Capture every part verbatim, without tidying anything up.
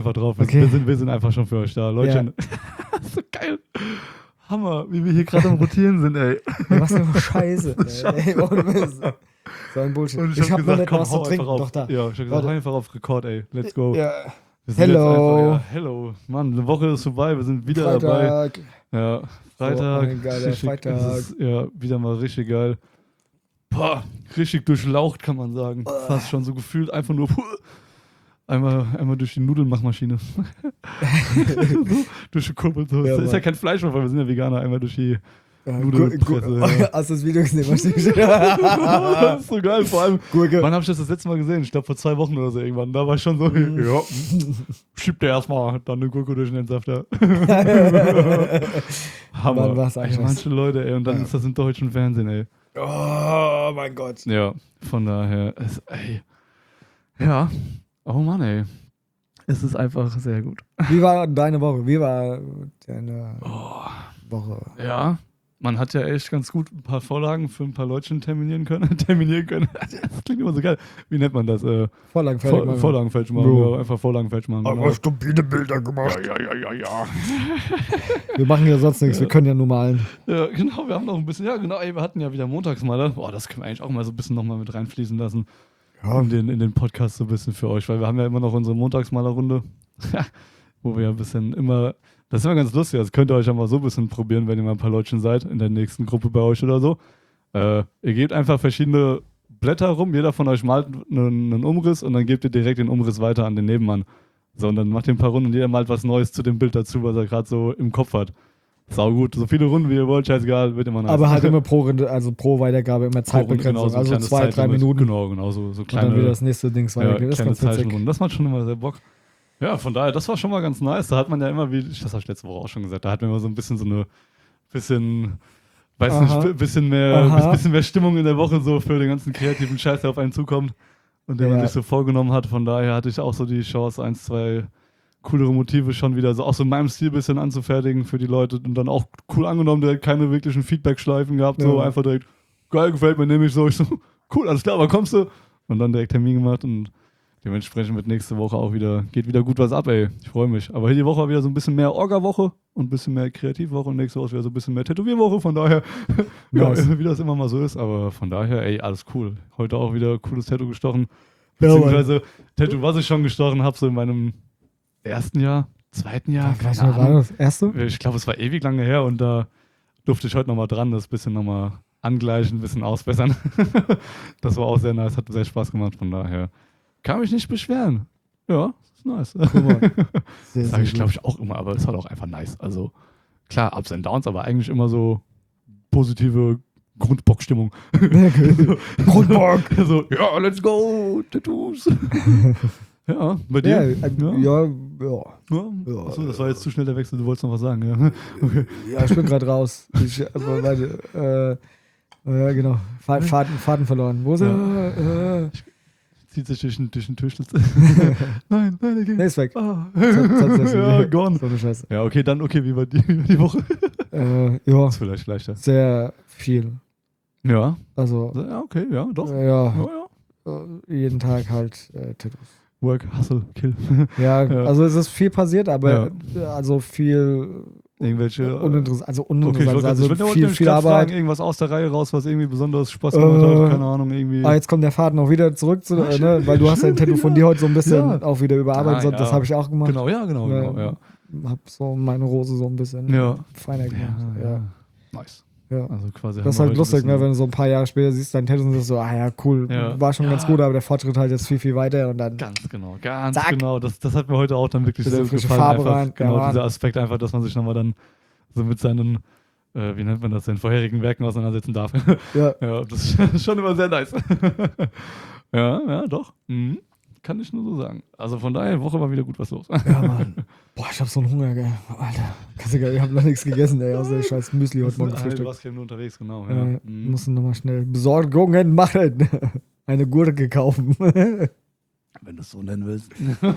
einfach drauf. Wir, Okay. wir, sind, wir sind einfach schon für euch da. Leute, so geil. Hammer, wie wir hier gerade am Rotieren sind, ey. Ja, was für eine Scheiße. ey, ohne Mist. So ein Bullshit. Und ich, Ich hab habe noch gesagt, nicht komm, mal was zu hau trinken. einfach Doch auf. da. Ja, ich hab gesagt, Warte. hau einfach auf Rekord, ey. Let's go. Ja. Wir sind Hello. Jetzt einfach, ja, hello. Mann, eine Woche ist vorbei, wir sind wieder dabei. Freitag. Ja, Freitag. So ein geiler richtig, Freitag. es ist, ja, wieder mal richtig geil. Boah, richtig durchlaucht, kann man sagen. Fast schon so gefühlt, einfach nur einmal, einmal durch die Nudelmachmaschine. so, durch die Kurbel. So. Ja, ist Mann. ja kein Fleisch mehr, weil wir sind ja Veganer. Einmal durch die Ja, Nudelpresse. Gu- Gu- Ja. Hast du das Video gesehen? Was ich Das ist so geil, vor allem. Gurke. Wann habe ich das das letzte Mal gesehen? Ich glaube vor zwei Wochen oder so irgendwann. Da war ich schon so, ja, schieb dir erstmal dann eine Gurke durch den Entsafter. Hammer. Mann, was Echt, eigentlich. manche Leute, ey. Und dann Ja. ist das im deutschen Fernsehen, ey. Oh mein Gott. Ja, von daher, es, ey. Ja, oh Mann, ey. Es ist einfach sehr gut. Wie war deine Woche? Wie war deine Oh, Woche? ja, man hat ja echt ganz gut ein paar Vorlagen für ein paar Leutchen terminieren können. terminieren können. Das klingt immer so geil. Wie nennt man das? Äh, Vorlagen fertig Vor, machen. Vorlagen falsch machen. Bro. Ja, einfach Vorlagen falsch machen. Aber Genau. stupide Bilder gemacht. Ja, ja, ja, ja. Wir machen ja sonst nichts, wir können ja nur malen. Ja, genau, wir haben noch ein bisschen, ja genau, ey, wir hatten ja wieder Montagsmaler. Boah, das können wir eigentlich auch mal so ein bisschen nochmal mit reinfließen lassen. Ja. In den, in den Podcast so ein bisschen für euch, weil wir haben ja immer noch unsere Montagsmalerrunde, wo wir ja ein bisschen immer, das ist immer ganz lustig, das könnt ihr euch ja mal so ein bisschen probieren, wenn ihr mal ein paar Leutchen seid, in der nächsten Gruppe bei euch oder so. Äh, ihr gebt einfach verschiedene Blätter rum, jeder von euch malt einen, einen Umriss und dann gebt ihr direkt den Umriss weiter an den Nebenmann. So, und dann macht ihr ein paar Runden und jeder malt was Neues zu dem Bild dazu, was er gerade so im Kopf hat. Sau gut, so viele Runden wie ihr wollt, scheißegal, wird immer nice. Aber halt immer pro, Runde- also pro Weitergabe immer Zeitbegrenzung. Genau, so ein Also kleines zwei, drei Zeitlimit. Minuten. Genau, genau, so, so Und kleine, dann wieder das nächste Dings ja, weitergeben. Das ist kleine ganz witzig. Zeichenrunden. Das macht schon immer sehr Bock. Ja, von daher, das war schon mal ganz nice. Da hat man ja immer, wie das habe ich letzte Woche auch schon gesagt, da hat man immer so ein bisschen so eine, bisschen, weiß Aha. nicht, bisschen mehr, Aha. bisschen mehr Stimmung in der Woche so für den ganzen kreativen Scheiß, der auf einen zukommt und den man Ja. sich so vorgenommen hat. Von daher hatte ich auch so die Chance, eins, zwei coolere Motive schon wieder so auch so in meinem Stil ein bisschen anzufertigen für die Leute und dann auch cool angenommen, direkt keine wirklichen Feedback-Schleifen gehabt, so Ja. einfach direkt, geil, gefällt mir, nehme ich so, ich so, cool, alles klar, aber kommst du? Und dann direkt Termin gemacht und dementsprechend wird nächste Woche auch wieder, geht wieder gut was ab, ey. Ich freue mich. Aber hier die Woche war wieder so ein bisschen mehr Orga-Woche und ein bisschen mehr Kreativwoche und nächste Woche ist wieder so ein bisschen mehr Tätowierwoche, von daher, Nice. ja, wie das immer mal so ist, aber von daher, ey, alles cool. Heute auch wieder cooles Tattoo gestochen, Ja, Mann. beziehungsweise Tattoo, was ich schon gestochen habe, so in meinem ersten Jahr, zweiten Jahr, Ja, was keine war Ahnung. das? Erste? Ich glaube, es war ewig lange her und da durfte ich heute nochmal dran, das bisschen nochmal angleichen, ein bisschen ausbessern. Das war auch sehr nice, hat sehr Spaß gemacht, von daher kann mich nicht beschweren. Ja, ist nice. Guck mal. Sehr, Sage ich, sehr glaube ich, auch immer, aber es war auch einfach nice. Also klar, Ups and Downs, aber eigentlich immer so positive Grundbockstimmung. gut. Grundbock. So, ja, let's go, Tattoos. Ja, bei Ja, dir? äh, ja, ja. Ja? Ja. Achso, das war jetzt zu schnell der Wechsel, du wolltest noch was sagen, ja. Okay. Ja, ich bin gerade raus. Ich, aber, warte, äh, ja, genau. Faden, Faden, Faden verloren. Wo ist er? Äh, Zieht sich durch den, durch den Türschlitz. Nein, nein, er geht. nee, ist weg. Ah. Tatsächlich. Ja, gone. So eine Scheiße. Ja, okay, dann, okay, wie war die, wie war die Woche? Äh, ja, Ist vielleicht leichter. sehr viel. Ja. Also, Ja, okay, ja, doch. äh, ja, Ja, ja. äh, jeden Tag halt äh, Tattoos. Work, Hustle, Kill. Ja, Ja. also es ist viel passiert, aber äh, also viel Irgendwelche. uninteressant, also Okay, ich uninteressant, wollte also ich wollte viel, nämlich viel grad Arbeit. fragen, irgendwas aus der Reihe raus, was irgendwie besonders Spaß gemacht Äh, hat. Keine Ahnung, irgendwie. Ah, jetzt kommt der Faden auch wieder zurück, zu, Ah, äh, schön, ne? Weil du hast dein schön, Tattoo von ja. dir heute so ein bisschen Ja. auch wieder überarbeitet. Ah, so, ja. Das habe ich auch gemacht. Genau, ja, genau, genau, ja. Hab so meine Rose so ein bisschen Ja. feiner gemacht. Ja, Ja, ja. Nice. ja. Also quasi Das ist haben wir halt heute lustig, ein ne, bisschen- wenn du so ein paar Jahre später siehst, dein Tattoo und sagst so, ah ja, cool, Ja. war schon Ja. ganz gut, aber der Fortschritt halt jetzt viel, viel weiter und dann, Ganz genau, ganz Zack. genau. Das, das hat mir heute auch dann wirklich Bisschen sehr gut frische gefallen. Farbe Einfach, rein. genau, Ja, dieser Aspekt einfach, dass man sich nochmal dann so mit seinen, äh, wie nennt man das, den vorherigen Werken auseinandersetzen darf. ja, Ja, das ist schon immer sehr nice. Ja, ja, doch. Mhm. Kann ich nur so sagen. Also von daher, Woche war wieder gut was los. ja, Mann. Boah, ich hab so einen Hunger, gell. Alter, kannst du gar, ich hab noch nichts gegessen, ey, außer ich scheiß Müsli heute Morgen Du gefrühstückt. warst ja nur unterwegs, genau. Ja. Ja, Mhm. mussten nochmal schnell Besorgungen machen. Eine Gurke kaufen. Wenn du es so nennen willst.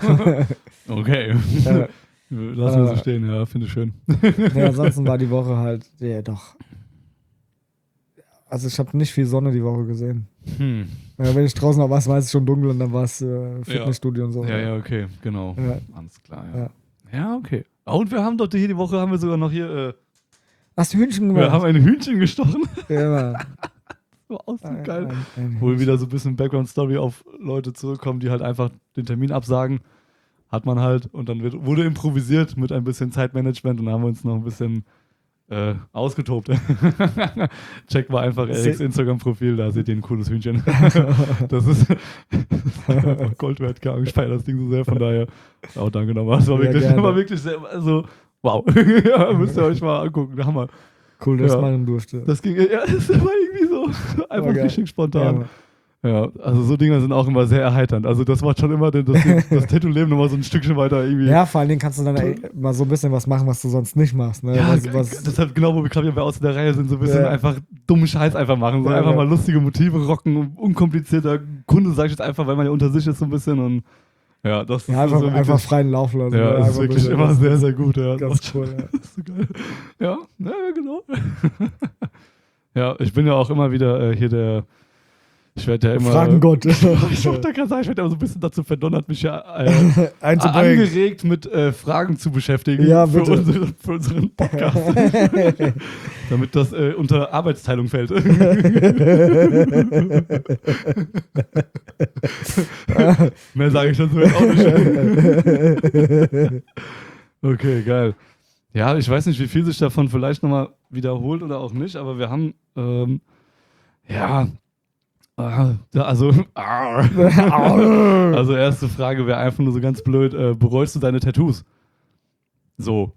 Okay. Ja. Lass uns so Äh. stehen, ja, finde ich schön. Nee, ansonsten war die Woche halt, ja, doch. Also ich habe nicht viel Sonne die Woche gesehen. Hm. Ja, wenn ich draußen noch was, war es schon dunkel und dann war es äh, Fitnessstudio ja. und so. Ja, ja, okay, genau. Ja. Alles klar, ja. Ja. Ja, okay. Und wir haben doch hier die Woche haben wir sogar noch hier. Äh, Hast du Hühnchen gemacht? wir haben ein Hühnchen gestochen. Ja, Mann. So aus Ein- geil. ein- ein Wo wir wieder so ein bisschen Background-Story auf Leute zurückkommen, die halt einfach den Termin absagen. Hat man halt. Und dann wird, wurde improvisiert mit ein bisschen Zeitmanagement und dann haben wir uns noch ein bisschen äh, ausgetobt. Checkt mal einfach Eriks Instagram-Profil, da seht ihr ein cooles Hühnchen. Das ist einfach Gold wert, gar nicht. Ich feiere das Ding so sehr, von daher. Auch danke nochmal. Das war Ja, wirklich, gerne. war wirklich sehr, also, wow. Ja, müsst ihr euch mal angucken. Hammer. Cool, dass Ja. man durfte. Das ging, ja, das war irgendwie so einfach geil. richtig spontan. Ja, Ja, also so Dinger sind auch immer sehr erheiternd. Also das macht schon immer den, das, das Tattoo-Leben nochmal so ein Stückchen weiter irgendwie. ja, vor allen Dingen kannst du dann ey, mal so ein bisschen was machen, was du sonst nicht machst. Ne? Ja, was, was, deshalb genau, wo wir gerade bei aus der Reihe sind, so ein bisschen Ja. einfach dummen Scheiß einfach machen. So Ja, einfach ja. mal lustige Motive rocken, unkomplizierter Kunde, sag ich jetzt einfach, weil man ja unter sich ist so ein bisschen und ja, das ja, einfach, so wirklich, einfach freien Lauf lassen. ja, ne? das ist Einfach wirklich bisschen- immer sehr, sehr gut. Ja. Ganz Das cool, ja. ist so geil. Ja, ja, genau. Ja, ich bin ja auch immer wieder äh, hier der, ich werde ja immer... Fragen Gott. Ich wollte gerade sagen, ich werde ja so ein bisschen dazu verdonnert, mich ja äh, Einzubringen. angeregt mit äh, Fragen zu beschäftigen Ja, für, bitte. unseren, für unseren Podcast. Damit das äh, unter Arbeitsteilung fällt. Mehr sage ich dazu jetzt auch nicht. Okay, geil. Ja, ich weiß nicht, wie viel sich davon vielleicht nochmal wiederholt oder auch nicht, aber wir haben, ähm, ja, ah, ja, also, ah. Also erste Frage wäre einfach nur so ganz blöd, äh, bereust du deine Tattoos? So.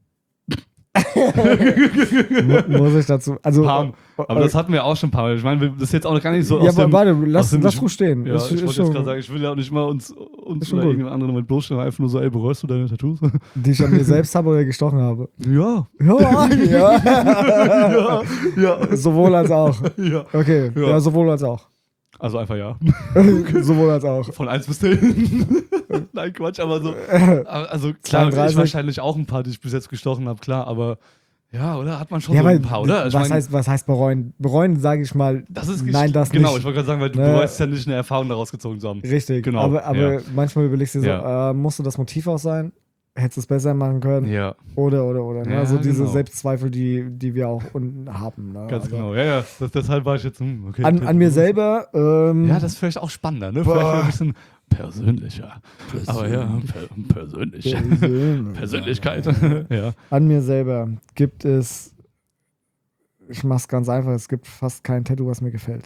Mu- Muss ich dazu. Also, Pam. Aber das hatten wir auch schon ein paar Mal. Ich meine, wir- das ist jetzt auch noch gar nicht so ja, aus aber dem... warte, aus lass, dem- lass ruhig stehen. Ja, Ist- ich ist wollte schon- jetzt gerade sagen, ich will ja auch nicht mal uns, uns Ist schon oder gut. irgendeinen anderen damit bloßstellen, einfach nur so, ey, bereust du deine Tattoos? Die ich an mir selbst habe oder gestochen habe. Ja. Ja, ja. Ja, ja, Sowohl als auch. ja. Okay, Ja. ja, sowohl als auch. Also einfach ja. Sowohl als auch. Von eins bis zehn. Nein, Quatsch, aber so. Also klar, zweiunddreißig. ich wahrscheinlich auch ein paar, die ich bis jetzt gestochen habe, klar, aber ja, oder? Hat man schon Ja, so weil, ein paar, oder? Ich was, mein, heißt, was heißt bereuen? Bereuen, sage ich mal, das ist nein, das genau, nicht. ich wollte gerade sagen, weil du Ne? bereust ja nicht eine Erfahrung daraus gezogen zu haben. Richtig, Genau, aber, aber ja. manchmal überlegst du dir so, Ja. äh, musste das Motiv auch sein? Hättest du es besser machen können? Ja, Oder, oder, oder. Ne? Ja, Also diese genau. Selbstzweifel, die, die wir auch unten haben. Ne? ganz Also genau. Ja, ja, das, deshalb war ich jetzt, hm, okay. An, an mir selber, ähm, Ja, das ist vielleicht auch spannender, ne? Boah. Vielleicht ein bisschen persönlicher. Aber ja, per persönlich. Persön- Persönlichkeit. Ja. an mir selber gibt es, ich mach's ganz einfach, es gibt fast kein Tattoo, was mir gefällt.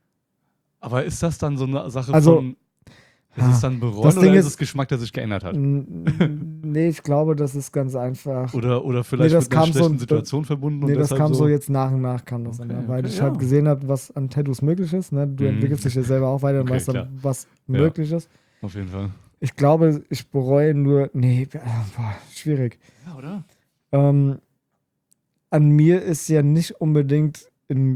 Aber ist das dann so eine Sache Also, von, ist ah, es dann bereuen das oder Ding ist ist- es Geschmack, der sich geändert hat? N- nee, ich glaube, das ist ganz einfach. Oder, oder vielleicht das mit einer kam so- schlechten Situation verbunden? Nee, und das deshalb kam so so jetzt nach und nach, kam das Okay, dann, weil okay, ich ja. halt gesehen habe, was an Tattoos möglich ist. Ne? Du Mhm. entwickelst dich ja selber auch weiter und Okay, weißt dann, klar. was Ja. möglich ist. Auf jeden Fall. Ich glaube, ich bereue nur, nee, äh, boah, schwierig. Ja, oder? Ähm, an mir ist ja nicht unbedingt in,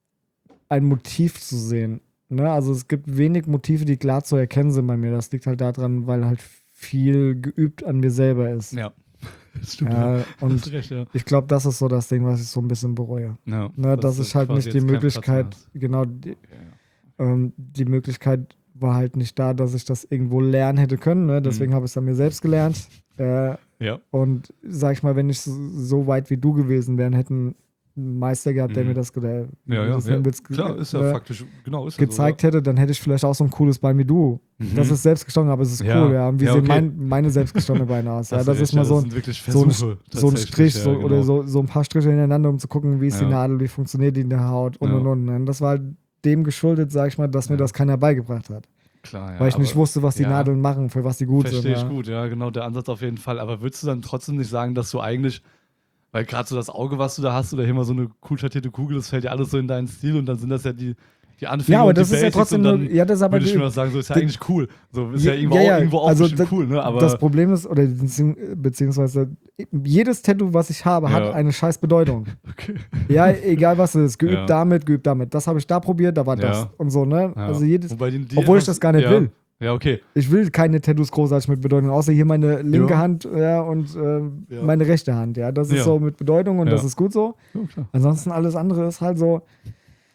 ein Motiv zu sehen. Ne? Also es gibt wenig Motive, die klar zu erkennen sind bei mir. Das liegt halt daran, weil halt viel geübt an mir selber ist. Ja. Das stimmt. Ja. Ja, Und und recht, ja. ich glaube, das ist so das Ding, was ich so ein bisschen bereue. Ja, Ne, dass du ich halt quasi nicht die jetzt keinen Platz mehr Möglichkeit, hast. genau, die, Ja, ja. ähm, die Möglichkeit war halt nicht da, dass ich das irgendwo lernen hätte können. Ne? Deswegen Mhm. habe ich es an mir selbst gelernt. Äh, Ja. und sag ich mal, wenn ich so, so weit wie du gewesen wäre, hätten einen Meister gehabt, der Mhm. mir das, oder, wie Ja, du ja, das ja. nennen willst, Klar, ist ja äh, faktisch, genau, ist ja gezeigt so, hätte, dann hätte ich vielleicht auch so ein cooles Bein wie du. oder? Das Mhm. ist selbst gestochen, aber es ist Ja. cool, ja. Und wie Ja, sehen okay. mein, meine selbstgestonnenen Beine aus? Ja, Hast das du ist recht, mal ja, so das ein, sind wirklich so ein, Versuche, so ein tatsächlich, Strich ja, so, genau. oder so, so ein paar Striche hintereinander, um zu gucken, wie ist die Ja. Nadel, wie funktioniert die in der Haut und Ja. und und. Und das war halt dem geschuldet, sag ich mal, dass mir Ja. das keiner beigebracht hat. Klar, ja, Weil ich nicht aber- wusste, was die ja. Nadeln machen, für was die gut sind. Verstehe ich Ja. gut, ja, genau, der Ansatz auf jeden Fall. Aber würdest du dann trotzdem nicht sagen, dass du eigentlich, weil gerade so das Auge, was du da hast, oder hier mal so eine cool schattierte Kugel, das fällt ja alles so in deinen Stil und dann sind das ja die, die Anfänge Ja, aber und das die ist ja Basics trotzdem und dann nur, ja, das ist aber würde ich die- mir sagen, so ist ja die- eigentlich cool. So ist Ja, ja, irgendwo, ja, ja, auch, irgendwo auch also bestimmt das- cool, ne? Aber das Problem ist, oder beziehungs- beziehungsweise jedes Tattoo, was ich habe, Ja. hat eine scheiß Bedeutung. okay. Ja, egal was es ist, geübt Ja. damit, geübt damit. Das habe ich da probiert, da war Ja. das und so, ne? Ja. Also jedes, Wobei die, die obwohl ich etwas- das gar nicht ja. will. Ja, okay. Ich will keine Tattoos großartig mit Bedeutung, außer hier meine linke Ja. Hand ja, und ähm, Ja. meine rechte Hand. Ja, das ist Ja. so mit Bedeutung und Ja. das ist gut so. Ja, klar. Ansonsten alles andere ist halt so,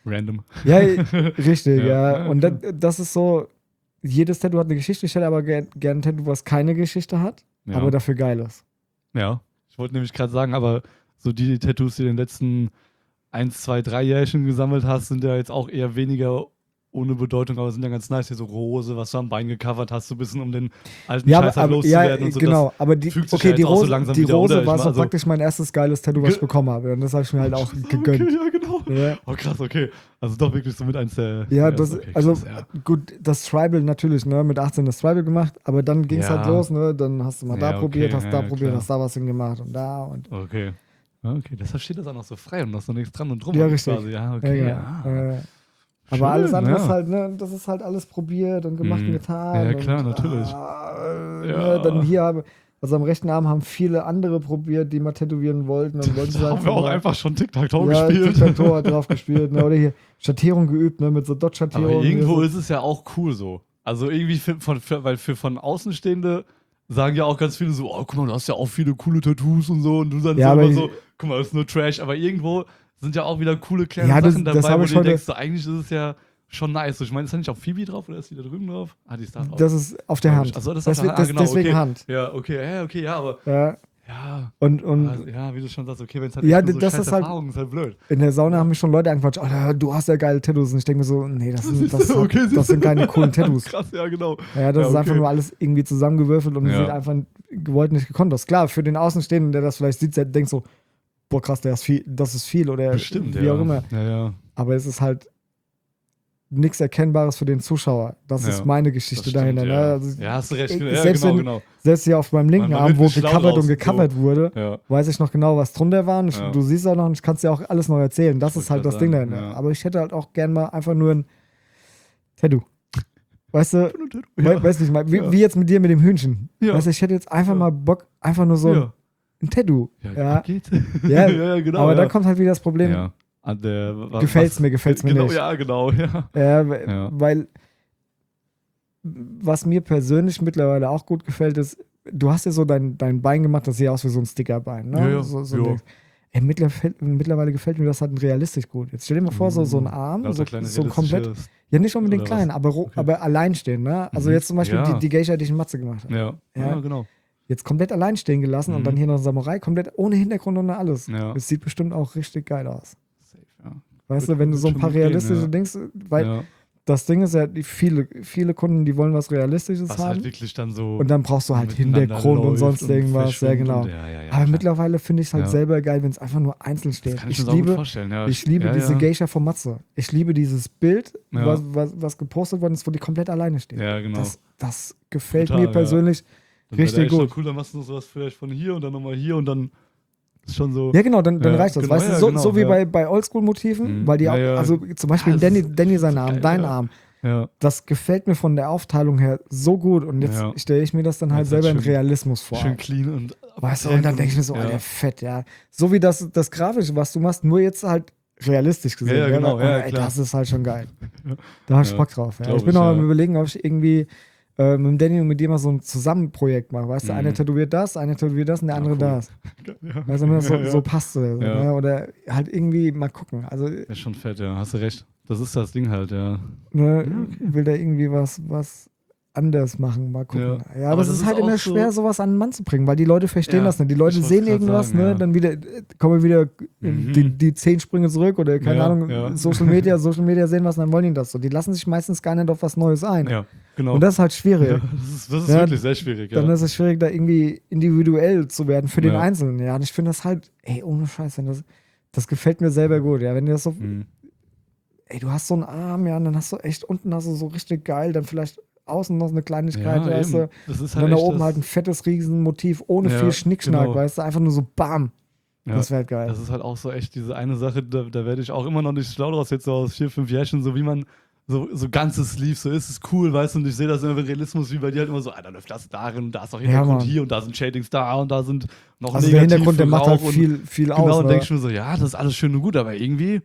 Random. Ja, richtig, ja. Ja, Und das, klar. das ist so, jedes Tattoo hat eine Geschichte. Ich hätte aber gerne gern ein Tattoo, was keine Geschichte hat, Ja. aber dafür geil ist. Ja, ich wollte nämlich gerade sagen, aber so die Tattoos, die du in den letzten eins, zwei, drei Jährchen gesammelt hast, sind ja jetzt auch eher weniger ohne Bedeutung, aber sind ja ganz nice. Hier so Rose, was du am Bein gecovert hast, so ein bisschen um den alten Ja, Scheiß aber, halt aber loszuwerden ja, und so. genau. Aber die, fügt sich okay, ja die jetzt auch so Rose, langsam die wieder, Rose oder? Ich war mein, so also- praktisch mein erstes geiles Tattoo, was ich Ge- bekommen habe. Und das habe ich mir halt auch Das- gegönnt. Okay, ja, genau. Ja. Oh, krass, okay. Also doch wirklich so mit eins der. Ja, das, okay, also krass, ja. gut, das Tribal natürlich, ne, mit achtzehn das Tribal gemacht, aber dann ging es Ja. halt los, ne, dann hast du mal da Ja, probiert, okay, hast ja, da ja, probiert, klar. hast da was hingemacht und da und Okay. Ah, Okay, deshalb steht das auch noch so frei und noch so nichts dran und drum. Ja, und richtig. Quasi. Ja, ja, okay. ja, Ja, äh, Schön, aber alles andere ja. ist halt, ne, das ist halt alles probiert und gemacht Mhm. und getan. Ja, klar, und, natürlich. Ah, äh, Ja. ne, dann hier habe, also am rechten Arm haben viele andere probiert, die mal tätowieren wollten und wollten Da sie haben wir auch mal- einfach schon Tic-Tac-Toe ja, gespielt. Tic-Tac-Toe hat drauf gespielt, ne, oder hier Schattierung geübt, ne, mit so Dot-Schattierung. Aber irgendwo so. ist es ja auch cool so. Also irgendwie, für, von, für, weil für von Außenstehende sagen ja auch ganz viele so, oh, guck mal, du hast ja auch viele coole Tattoos und so. Und du dann Ja, so aber immer ich- so, guck mal, das ist nur Trash. Aber irgendwo sind ja auch wieder coole kleine Ja, das- Sachen das dabei, habe wo ich du dir heute- denkst, so, eigentlich ist es ja schon nice. So, ich meine, ist da nicht auch Phoebe drauf oder ist die da drüben drauf? Ah, die ist da drauf. Das ist auf der Hand. Achso, das ist auf deswegen, der Hand. Ah, das, genau, deswegen okay. Hand. Ja, okay, ja, okay, ja, aber Ja, ja. und, und aber, ja, wie du schon sagst, okay, wenn es halt Ja, echt nur so das scheiß ist halt- Erfahrungen ist halt blöd. in der Sauna haben mich schon Leute angequatscht, oh, du hast ja geile Tattoos. Und ich denke mir so, nee, das sind, das, Okay, hat, das sind keine coolen Tattoos. Krass, ja, genau. Ja, das Ja, ist einfach okay. nur alles irgendwie zusammengewürfelt und Ja. sieht einfach gewollt nicht gekonnt aus. Klar, für den Außenstehenden, der das vielleicht sieht, der denkt so, boah, krass, der ist viel, das ist viel oder Bestimmt, wie ja. auch immer. Ja, ja. Aber es ist halt nichts Erkennbares für den Zuschauer. Das Ja, ist meine Das Geschichte stimmt, dahinter. ja. Ne? Also, ja, hast du recht. ich- Ja, selbst genau, wenn- genau. Selbst hier auf meinem linken Man- man Arm, wird wo nicht schlau gecovert draus, und gecovert wurde, Ja. weiß ich noch genau, was drunter war. Und ich- Ja. du siehst auch noch, und ich kann es dir auch alles noch erzählen. Das Ich ist halt wollte das Ding grad dahinter. sagen, ja. Aber ich hätte halt auch gern mal einfach nur ein Tattoo. Weißt du, Ja. we weiß nicht mal, wie, Ja. wie jetzt mit dir mit dem Hühnchen. Ja. Weißt du, ich hätte jetzt einfach Ja. mal Bock, einfach nur so ein, Ja. ein Tattoo. Ja, Ja, geht. Ja, ja, genau. aber ja. dann kommt halt wieder das Problem. Ja. An der, wa- Gefällt's was- mir, gefällt's mir genau, nicht. Ja, genau, ja. Ja, we- Ja. weil was mir persönlich mittlerweile auch gut gefällt, ist, du hast ja so dein, dein Bein gemacht, das sieht aus wie so ein Stickerbein. Ne? Ja, ja. So, so Ja. ein Ding. Ey, mittlerweile, mittlerweile gefällt mir das halt realistisch gut. Jetzt stell dir mal vor, so, so ein Arm, Lauter so, kleine so komplett, realistische- ja nicht unbedingt oder was? klein, aber, ro- Okay. aber alleinstehen. Ne? Also Mhm. jetzt zum Beispiel Ja. die, die Geisha, die ich in Matze gemacht habe. Ja. Ja. Ja. genau. Jetzt komplett allein stehen gelassen und Mhm. dann hier noch ein Samurai, komplett ohne Hintergrund und alles. Ja. Das sieht bestimmt auch richtig geil aus. Safe, ja. Weißt Wird- du, wenn du wird so ein schon paar gut gehen, realistische ja. Dings, weil ja. das Ding ist ja, die viele, viele Kunden, die wollen was Realistisches Was haben. halt wirklich dann so. Und dann brauchst du halt miteinander Hintergrund und läuft sonst irgendwas. Ja, verschwimmt genau. und- Ja, ja, ja, Aber klar. mittlerweile finde ich es halt Ja. selber geil, wenn es einfach nur einzeln Das steht. kann ich, Ich mir auch gut liebe, vorstellen. Ja. ich liebe ja, diese ja. Geisha von Matze. Ich liebe dieses Bild, Ja. was, was, was gepostet worden ist, wo die komplett alleine steht. Ja, genau. Das, das gefällt Total, mir ja. persönlich Dann wär richtig der echt gut. schon cool, dann machst du noch sowas vielleicht von hier und dann nochmal hier und dann ist schon so. Ja, genau, dann, dann Ja, reicht das. genau, weißt du, ja, so, genau, so wie ja. bei, bei Oldschool-Motiven, Mhm. weil die Ja, auch, ja. also zum Beispiel Ja, das Danny, ist Danny sein so Arm, geil, dein ja. Arm, Ja. das gefällt mir von der Aufteilung her so gut und jetzt Ja. stelle ich mir das dann Ja, halt ist halt selber in schön- Realismus vor. Schön clean und. Weißt du, und dann denke ich mir so, ja. Alter, fett, ja. So wie das, das Grafische, was du machst, nur jetzt halt realistisch gesehen. Ja, ja, gell? genau, Und, ja, ey, klar. das ist halt schon geil. Da hab ich Ja, Bock drauf. Ja. glaub Ich bin ich, auch ja. am überlegen, ob ich irgendwie äh, mit dem Danny und mit dir mal so ein Zusammenprojekt mache. Weißt du, Mhm. einer tätowiert das, einer tätowiert das und der Ja, andere cool. das. Ja. Weißt du, wenn das so, Ja, ja. so passt oder so. Ja. Ne? Oder halt irgendwie mal gucken. Also, Das ist schon fett, ja. Hast du recht. Das ist das Ding halt, ja. ne, Ja, will da irgendwie was, was anders machen, mal gucken. Ja, Ja. aber, Aber es das ist ist halt auch immer so- schwer, sowas an den Mann zu bringen, weil die Leute verstehen Ja, das nicht. Die Leute ich wollt's sehen grad irgendwas, sagen, ne, ja. dann wieder äh, kommen wieder Mhm. die, die zehn Sprünge zurück oder keine Ja, Ahnung, ja. Social Media, Social Media sehen was und dann wollen die das so. Die lassen sich meistens gar nicht auf was Neues ein. Ja, genau. Und das ist halt schwierig. ja, das ist, das ist Ja, wirklich sehr schwierig, ja. Dann ist es schwierig, da irgendwie individuell zu werden für den Ja. Einzelnen. Ja, und ich finde das halt, ey, ohne Scheiß, wenn das, das gefällt mir selber gut. Ja, wenn dir das so, Mhm. ey, du hast so einen Arm, ja, und dann hast du echt unten hast du so richtig geil, dann vielleicht außen noch eine Kleinigkeit, Ja, weißt eben. du. Das ist Und halt dann da echt oben das, halt ein fettes Riesenmotiv ohne Ja, viel Schnickschnack, genau. weißt du, einfach nur so bam. ja, Das wäre halt geil. das ist halt auch so echt diese eine Sache, da, da werde ich auch immer noch nicht schlau draus, jetzt so aus vier, fünf Jährchen, so wie man so, so ganze Sleeves, so ist es cool, weißt du, und ich sehe das immer im Realismus, wie bei dir halt immer so, ah, da läuft das darin, da ist auch Hintergrund Mann. hier und da sind Shadings da und da sind noch Also der Negativ Hintergrund, der für macht halt Rauch und- viel, viel Genau, aus. und ne? denke ich mir so, ja, das ist alles schön und gut, aber irgendwie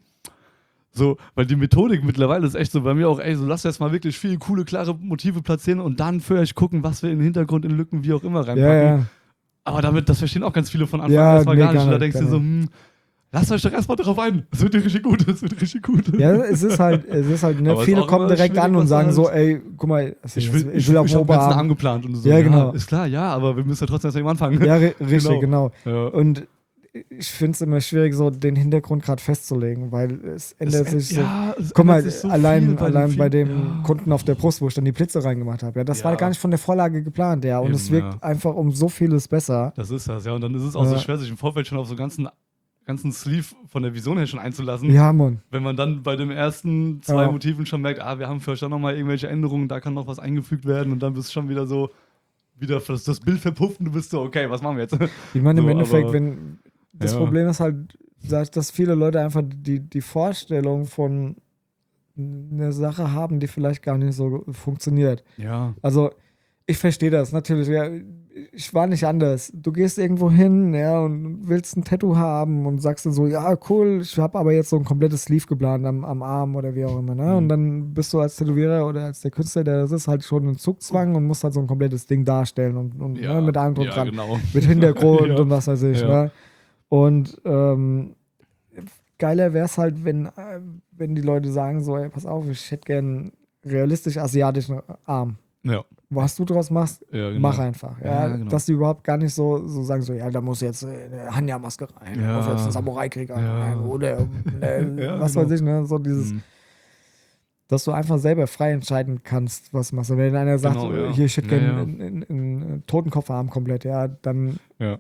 so, weil die Methodik mittlerweile ist echt so bei mir auch, ey, so lass jetzt mal wirklich viele coole, klare Motive platzieren und dann für euch gucken, was wir in den Hintergrund, in Lücken, wie auch immer reinpacken. Ja, ja. Aber damit, das verstehen auch ganz viele von Anfang Ja, an erstmal nee, gar nicht. gar Und da nicht, denkst du gar so, hm, lasst euch doch erstmal drauf ein. Es wird richtig gut, es wird richtig gut. Ja, es ist halt, es ist halt, ne, Aber es viele ist auch kommen immer direkt schwierig, an und was sagen halt- so, ey, guck mal, also Ich will, ich, will auf ich dem habe jetzt einen Arm Oberarm. geplant und so. Ja, genau. Ist klar, ja, aber wir müssen ja trotzdem erst mal anfangen. Ja, ri- richtig, genau. Ja. Und ich finde es immer schwierig, so den Hintergrund gerade festzulegen, weil es ändert Es- sich so. ja, es Guck mal, ändert sich so allein, viel bei den allein bei dem vielen- ja. Kunden auf der Brust, wo ich dann die Blitze reingemacht habe. Ja, das Ja. war gar nicht von der Vorlage geplant, ja. Und Eben, es wirkt ja. einfach um so vieles besser. Das ist das, ja. Und dann ist es auch so Ja. schwer, sich im Vorfeld schon auf so ganzen, ganzen Sleeve von der Vision her schon einzulassen. Ja, Mann. Wenn man dann bei den ersten zwei Ja. Motiven schon merkt, ah, wir haben vielleicht auch nochmal irgendwelche Änderungen, da kann noch was eingefügt werden und dann bist du schon wieder so, wieder das, das Bild verpufft und du bist so, okay, was machen wir jetzt? Ich meine, im So, Endeffekt, aber- wenn das Ja. Problem ist halt, dass dass viele Leute einfach die, die Vorstellung von einer Sache haben, die vielleicht gar nicht so funktioniert. Ja. Also, ich verstehe das natürlich. Ja, ich war nicht anders. Du gehst irgendwo hin, ja, und willst ein Tattoo haben und sagst dann so, ja, cool, ich habe aber jetzt so ein komplettes Sleeve geplant am, am Arm oder wie auch immer, ne? Mhm. Und dann bist du als Tätowierer oder als der Künstler, der das ist, halt schon ein Zugzwang und musst halt so ein komplettes Ding darstellen und, und Ja, ne, mit allem drum ja, dran. genau. Mit Hintergrund Ja. und was weiß ich, Ja. ne? Und ähm, geiler wäre es halt, wenn, äh, wenn die Leute sagen so, ey, pass auf, ich hätte gern realistisch asiatischen Arm. Ja, Was du draus machst, ja genau. mach einfach. Ja, Ja, genau. Dass die überhaupt gar nicht so, so sagen, so, ja, da muss jetzt äh, eine Hanja-Maske rein, Ja. da muss jetzt ein Samurai-Krieger Ja. rein oder äh, Ja, was genau. weiß ich, ne? So dieses, Mhm. dass du einfach selber frei entscheiden kannst, was machst du. Wenn einer sagt, Genau, so, ja. hier, ich hätte Ja, gerne ja. einen, einen, einen Totenkopfarm komplett, ja, dann Ja.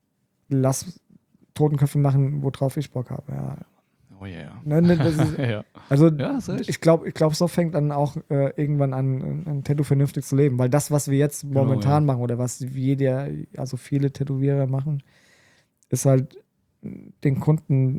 lass Totenköpfe machen, worauf ich Bock habe. Ja. Oh yeah. Ne, ne, das ist, ja. also Ja, ist echt. ich glaube, ich glaub, so fängt dann auch äh, irgendwann an, ein, ein Tattoo vernünftig zu leben. Weil das, was wir jetzt Genau, momentan ja. machen oder was jeder, also viele Tätowierer machen, ist halt den Kunden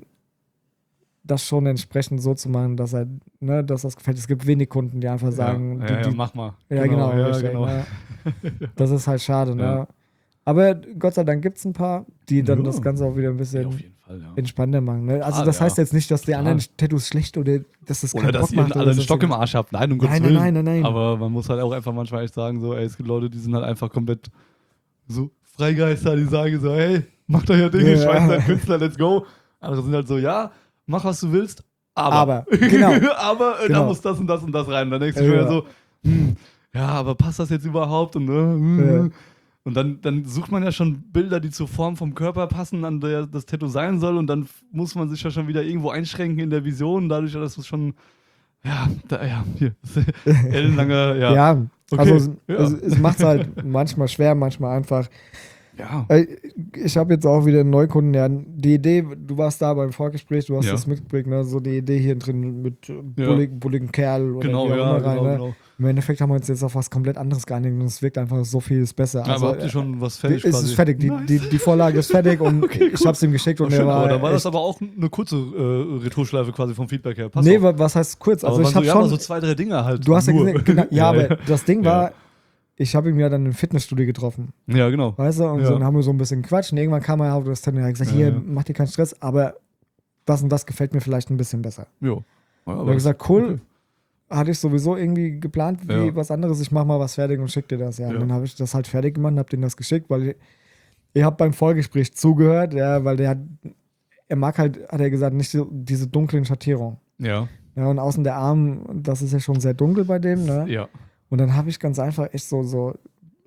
das schon entsprechend so zu machen, dass er, ne, dass das gefällt. Es gibt wenig Kunden, die einfach sagen, ja, die, ja, ja, die, mach mal. ja, genau, ja, richtig, genau. ne? Das ist halt schade, ne? Ja. Aber Gott sei Dank gibt es ein paar, die dann Ja. das Ganze auch wieder ein bisschen Ja, auf jeden Fall, ja. entspannter machen. Ne? Also Ah, das ja. heißt jetzt nicht, dass die Klar. anderen Tattoos schlecht oder dass das Oder keinen dass Bock ihr macht. alle oder einen dass Stock das- im Arsch habt. Nein, um Gottes Nein, nein, Willen. nein, nein, nein. Aber man muss halt auch einfach manchmal echt sagen, so, ey, es gibt Leute, die sind halt einfach komplett so Freigeister, die sagen so, hey, mach doch ja Dinge, Ja. Schweizer Künstler, let's go. Andere sind halt so, ja, mach was du willst, aber. Aber, genau. aber äh, Genau. da muss das und das und das rein. Dann denkst du Ja. schon wieder so, hm, ja, aber passt das jetzt überhaupt? Und, ne, hm, Ja. und dann, dann sucht man ja schon Bilder, die zur Form vom Körper passen, an der das Tattoo sein soll. Und dann f- muss man sich ja schon wieder irgendwo einschränken in der Vision, dadurch, dass es schon, ja, da, ja, hier, ellenlanger, ja. Ja, Okay. also es, Ja. es, es macht es halt manchmal schwer, manchmal einfach. Ja. Äh, Ich habe jetzt auch wieder einen Neukunden, ja, die Idee, du warst da beim Vorgespräch, du hast Ja. das mitgekriegt, ne? So die Idee hier drin mit äh, Ja. bullig, bulligen Kerl oder Genau, wie auch ja, immer rein. genau, Ne? genau. Im Endeffekt haben wir uns jetzt auf was komplett anderes geeinigt und es wirkt einfach so viel besser. Ja, Also, aber habt ihr schon was äh, fertig es quasi? ist fertig, die, Nice. die, die Vorlage ist fertig und Okay, ich cool. habe es ihm geschickt und Oh, er schön, war aber da war das echt, aber auch eine kurze äh, Retourschleife quasi vom Feedback her. Passt nee, auch. wa- was heißt kurz? Also aber ich waren habe so, ja, schon, aber so zwei, drei Dinge halt. du hast ja nur. gesehen, genau, ja, aber ja. das Ding Ja. war, ich habe ihn ja dann im Fitnessstudio getroffen. Ja, genau. Weißt du, und Ja. so, dann haben wir so ein bisschen gequatscht und irgendwann kam er auf das Termin und hat gesagt, Ja, hier, ja. mach dir keinen Stress, aber das und das gefällt mir vielleicht ein bisschen besser. Jo. Ja, Und aber er hat gesagt, cool, okay. hatte ich sowieso irgendwie geplant, wie Ja. was anderes, ich mach mal was fertig und schick dir das. Ja, Ja. und dann habe ich das halt fertig gemacht und habe denen das geschickt, weil ich, ich habe beim Vorgespräch zugehört, ja, weil der hat, er mag halt, hat er gesagt, nicht so, diese dunklen Schattierungen. Ja. Ja, und außen der Arm, das ist ja schon sehr dunkel bei dem, ne? Ja. Und dann habe ich ganz einfach echt so, so,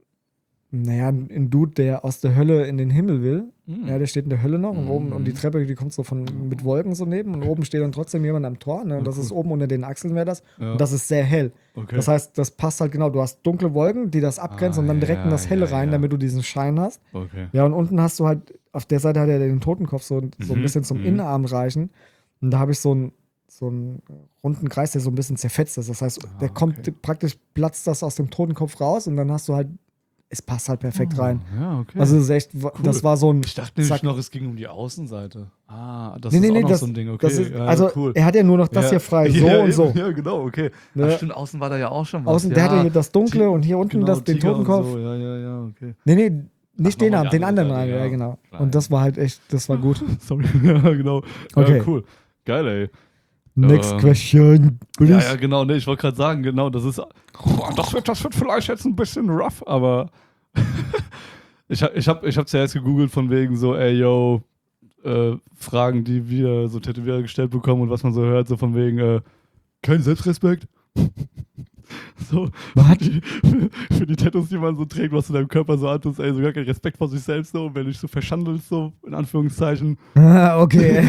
naja, ein Dude, der aus der Hölle in den Himmel will. Mhm. Ja, der steht in der Hölle noch und Mhm. oben und die Treppe, die kommt so von mit Wolken so neben und oben steht dann trotzdem jemand am Tor. Ne? Und das cool. ist oben unter den Achseln wäre das. Ja. Und das ist sehr hell. Okay. Das heißt, das passt halt genau. Du hast dunkle Wolken, die das abgrenzen Ah, und dann direkt in ja, das Helle ja, rein, ja. damit du diesen Schein hast. okay. Ja, und unten hast du halt, auf der Seite hat er den Totenkopf so, so ein Mhm, bisschen zum mhm. Innenarm reichen. Und da habe ich so einen, so einen runden Kreis, der so ein bisschen zerfetzt ist. Das heißt, Ah, der kommt okay. praktisch, platzt das aus dem Totenkopf raus und dann hast du halt, es passt halt perfekt rein. Ja, okay. Also, es ist echt, das war so ein. ich dachte nämlich Zack. noch, es ging um die Außenseite. Ah, das Nee, ist nee, auch nee, noch das, so ein Ding. Okay, das ist, ja, also cool. er hat ja nur noch das Ja. hier frei, so ja, und so. Ja, genau, okay. Ne? Ach, stimmt, außen war da ja auch schon was. Außen, ja. der hat ja hier das Dunkle und hier unten Genau, das, den Tiger und Totenkopf. So. Ja, ja, ja, okay. Nee, nee, nicht Ach, den nochmal Arm, die den andere anderen Seite, rein, ja, ja. genau. Klar. Und das war halt echt, das war gut. Sorry, ja, genau. Okay. Ja, cool. Geil, ey. Next Ähm, question, please. Ja, ja, genau. Nee, ich wollte gerade sagen, genau, das ist. Boah, das, wird, das wird vielleicht jetzt ein bisschen rough, aber. ich habe ich hab, ich hab zuerst gegoogelt von wegen so, ey, yo, äh, Fragen, die wir so Tätowierer gestellt bekommen und was man so hört, so von wegen, äh, kein Selbstrespekt. So, für die, für, für die Tattoos, die man so trägt, was du deinem Körper so antust, ey, so gar kein Respekt vor sich selbst, so, wenn du dich so verschandelst, so, in Anführungszeichen. Okay.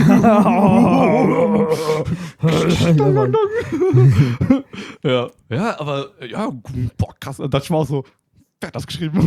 ja, ja, aber, ja, boah, krass, da ich mal auch so, wer hat das geschrieben?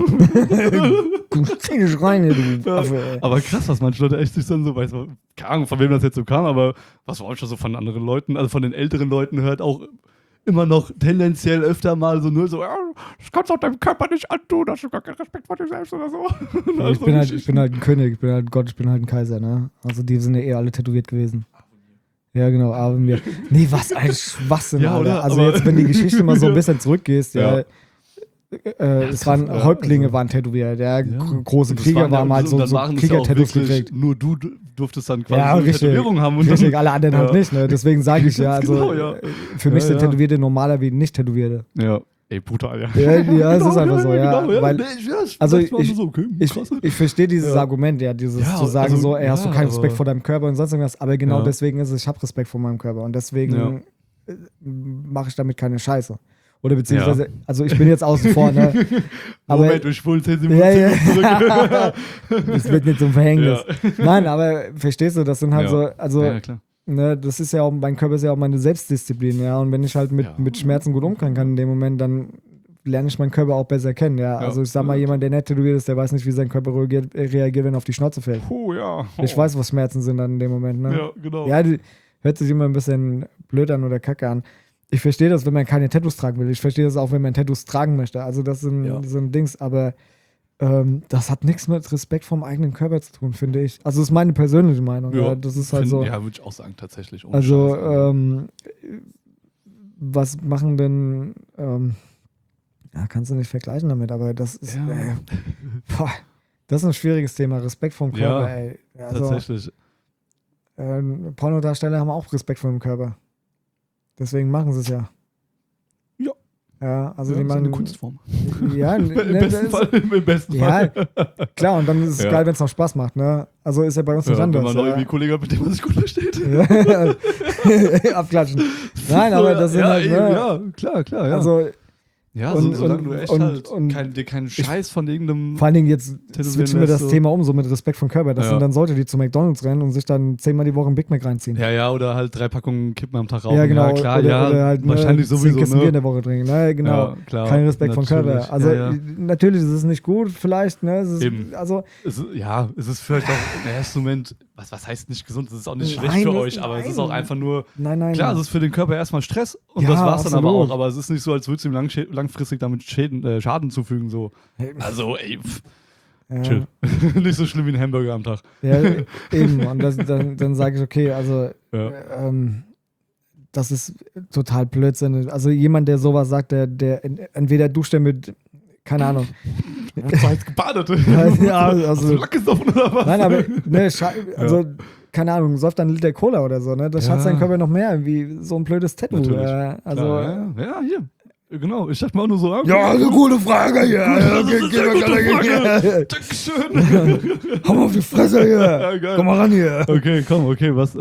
Zieh dich rein, du Affe, ey. Aber krass, was manche Leute echt sich dann so, weiß man, keine Ahnung, von wem das jetzt so kam, aber was man auch schon so von anderen Leuten, also von den älteren Leuten hört, auch immer noch tendenziell öfter mal so nur so, ja, das kannst du auch deinem Körper nicht antun, hast du gar keinen Respekt vor dir selbst oder so. Ja, ich, bin halt, ich bin halt ein König, ich bin halt Gott, ich bin halt ein Kaiser, ne? Also die sind ja eh alle tätowiert gewesen. Ja, genau, aber mir. Nee, was ein Schwachsinn, Ja, Alter. oder? Also Aber jetzt, wenn die Geschichte mal so ein bisschen zurückgehst, ja. Ja. Äh, es waren ja, Häuptlinge, also- waren tätowiert, ja, Ja. große Und das Krieger waren ja- waren halt und so, dann so waren es ja auch Krieger-Tattoos wirklich- gekriegt. Nur du d- durftest dann quasi Ja, so eine richtig. Tätowierung haben. Und Richtig, dann, alle anderen Ja. halt nicht, ne? Deswegen sage ich ja, also Genau, ja. äh, für mich Ja, sind ja. Tätowierte normaler wie Nicht-Tätowierte. ja. Ey, brutal, ja. Ja, ja, es ist einfach so, ja. Genau, Weil, Nee, ich, ja, ich also dachte mal ich- so, okay, Ich, krass. ich verstehe dieses Ja. Argument, ja, dieses Ja, zu sagen, also, so, ey, hast du ja, keinen Respekt aber- vor deinem Körper und sonst irgendwas, aber genau Ja. deswegen ist es, ich habe Respekt vor meinem Körper und deswegen äh, mache ich damit keine Scheiße. Oder beziehungsweise, also ich bin jetzt außen vor, ne? Aber, Moment, ich spule zehn Sekunden ja, ja. zurück. Das wird nicht zum Verhängnis. Ja. Nein, aber verstehst du, das sind halt Ja. so, also, Ja, klar. ne, das ist ja auch, mein Körper ist ja auch meine Selbstdisziplin, ja, und wenn ich halt mit, Ja. mit Schmerzen gut umgehen kann in dem Moment, dann lerne ich meinen Körper auch besser kennen, ja. Ja. Also ich sag mal, jemand, der nicht tätowiert ist, der weiß nicht, wie sein Körper reagiert, reagiert wenn er auf die Schnauze fällt. Puh, ja. Ich weiß, was Schmerzen sind dann in dem Moment, ne? Ja, genau. Ja, die, hört sich immer ein bisschen blöd an oder kacke an. Ich verstehe das, wenn man keine Tattoos tragen will. Ich verstehe das auch, wenn man Tattoos tragen möchte. Also das sind, Ja. sind Dings, aber ähm, das hat nichts mit Respekt vom eigenen Körper zu tun, finde ich. Also das ist meine persönliche Meinung. Ja. Das ist halt Find- so. Ja, würde ich auch sagen, tatsächlich. ohne Also, Scheiß, Alter. ähm, was machen denn, ähm, ja, kannst du nicht vergleichen damit, aber das ist, Ja. äh, boah, das ist ein schwieriges Thema, Respekt vom Körper, Ja, ey. Also, tatsächlich. ähm, Pornodarsteller haben auch Respekt vor dem Körper. Deswegen machen sie es ja. Ja. Ja, also ja, die das ist eine machen, Kunstform. ja, Im ne, besten das- Fall. Im besten Ja, Fall. klar, und dann ist es Ja. geil, wenn es noch Spaß macht, ne? Also ist ja bei uns nicht Ja, wenn anders. man noch ja. irgendwie einen Kollegen hat, mit dem man sich gut versteht. Ja. Abklatschen. Nein, aber das sind ja, halt, eben, ne? ja, klar, klar, ja. Also ja, und- so, solange und- du echt und- halt und- kein, dir keinen Scheiß von irgendeinem... vor allen Dingen jetzt Tätowieren switchen wir das lässt, so. Thema um, so mit Respekt vom Körper. Das Ja. sind dann Leute, die zu McDonalds rennen und sich dann zehnmal die Woche ein Big Mac reinziehen. Ja, ja, oder halt drei Packungen Kippen am Tag rauchen. Ja, genau. Ja, klar, oder, ja, oder halt wahrscheinlich ne, sowieso, zehn Kisten Bier in ne? der Woche trinken. Ne? Genau. Ja, klar, Kein Respekt vom natürlich. Körper. Also Ja, ja. natürlich ist es nicht gut, vielleicht. Ne? Es ist, Eben. also Es ist, ja, es ist vielleicht auch im ersten Moment, was, was heißt nicht gesund, es ist auch nicht Nein, schlecht für das- euch, aber es ist nein. auch einfach nur, nein, nein. klar, es ist für den Körper erstmal Stress und Ja, das war's dann aber absolut. auch, aber es ist nicht so, als würdest du ihm lang, langfristig damit Schäden, äh, Schaden zufügen, so. Also, ey, pff, ja. chill. Nicht so schlimm wie ein Hamburger am Tag. Ja, eben. Und das, dann, dann sage ich, okay, also Ja. ähm, das ist total Blödsinn. Also jemand, der sowas sagt, der, der entweder duscht er mit, keine Ahnung. Du hast jetzt gebadet. Ja, Hast du also, Lack gesoffen oder was? nein, aber, ne, scha- also, keine Ahnung, säuft dann einen Liter Cola oder so, ne? Das Ja. schadet seinen Körper noch mehr, wie so ein blödes Tattoo. Natürlich. Äh, also, Klar, ja, ja, hier. Genau, ich dachte mal auch nur so. ja, eine gute Frage hier. Das ist eine sehr gute Frage. Dankeschön. Hau mal auf die Fresse hier. Ja, geil. Komm mal ran hier. Okay, komm, okay, was,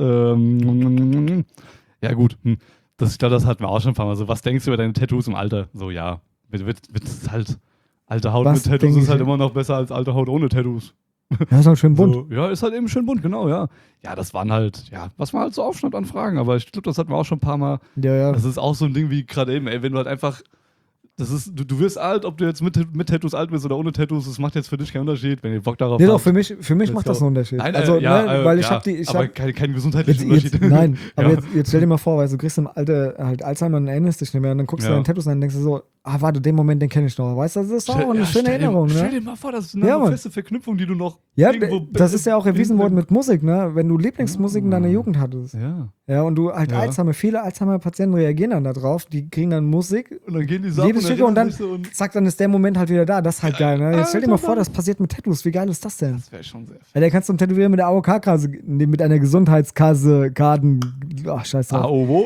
ähm, ja gut, hm. das, ich glaube, das hatten wir auch schon ein paar Mal. So, was denkst du über deine Tattoos im Alter? So, ja, wird, wird, wird es halt, alte Haut Was mit Tattoos denk ist ich- halt immer noch besser als alte Haut ohne Tattoos. Ja, ist auch schön bunt. So, ja, ist halt eben schön bunt, genau, ja. Ja, das waren halt, ja, was man halt so aufschnappt an Fragen, aber ich glaube, das hatten wir auch schon ein paar Mal. Ja, ja. Das ist auch so ein Ding wie gerade eben, ey, wenn du halt einfach, das ist, du, du wirst alt, ob du jetzt mit, mit Tattoos alt bist oder ohne Tattoos, das macht jetzt für dich keinen Unterschied, wenn ihr Bock darauf Nee, doch, habt. für mich, für mich Let's macht das go. einen Unterschied. Nein, also, äh, ja, ne, äh, weil ich ja, habe die. Ich aber hab, kein, kein jetzt, gesundheitlichen jetzt, Unterschied. nein, aber Ja. jetzt, jetzt stell dir mal vor, weil du kriegst im Alter halt Alzheimer und erinnerst dich nicht mehr und dann guckst du Ja. deine Tattoos an und denkst dir so, ah, warte, den Moment, den kenne ich noch. Weißt du, das ist auch eine Ja, schöne stell dir- Erinnerung, Stell ne? dir mal vor, das ist eine Ja, Mann. feste Verknüpfung, die du noch Ja, irgendwo... das ist ja auch erwiesen worden mit Musik, ne? Wenn du Lieblingsmusik in deiner Ah. Jugend hattest. Ja. Ja, und du halt Ja. Alzheimer, viele Alzheimer-Patienten reagieren dann darauf, die kriegen dann Musik, Und dann gehen die so ab Liebesstücke und dann, erinnern sich so und zack, dann ist der Moment halt wieder da. Das ist halt geil, ne? Jetzt stell dir mal Alter, vor, Mann. das passiert mit Tattoos. Wie geil ist das denn? das wäre schon sehr Ja, der kannst du tätowieren mit der A O K-Kasse, nee, mit einer Gesundheitskasse, Karten, ach, scheiß drauf. Ah, oh, wo?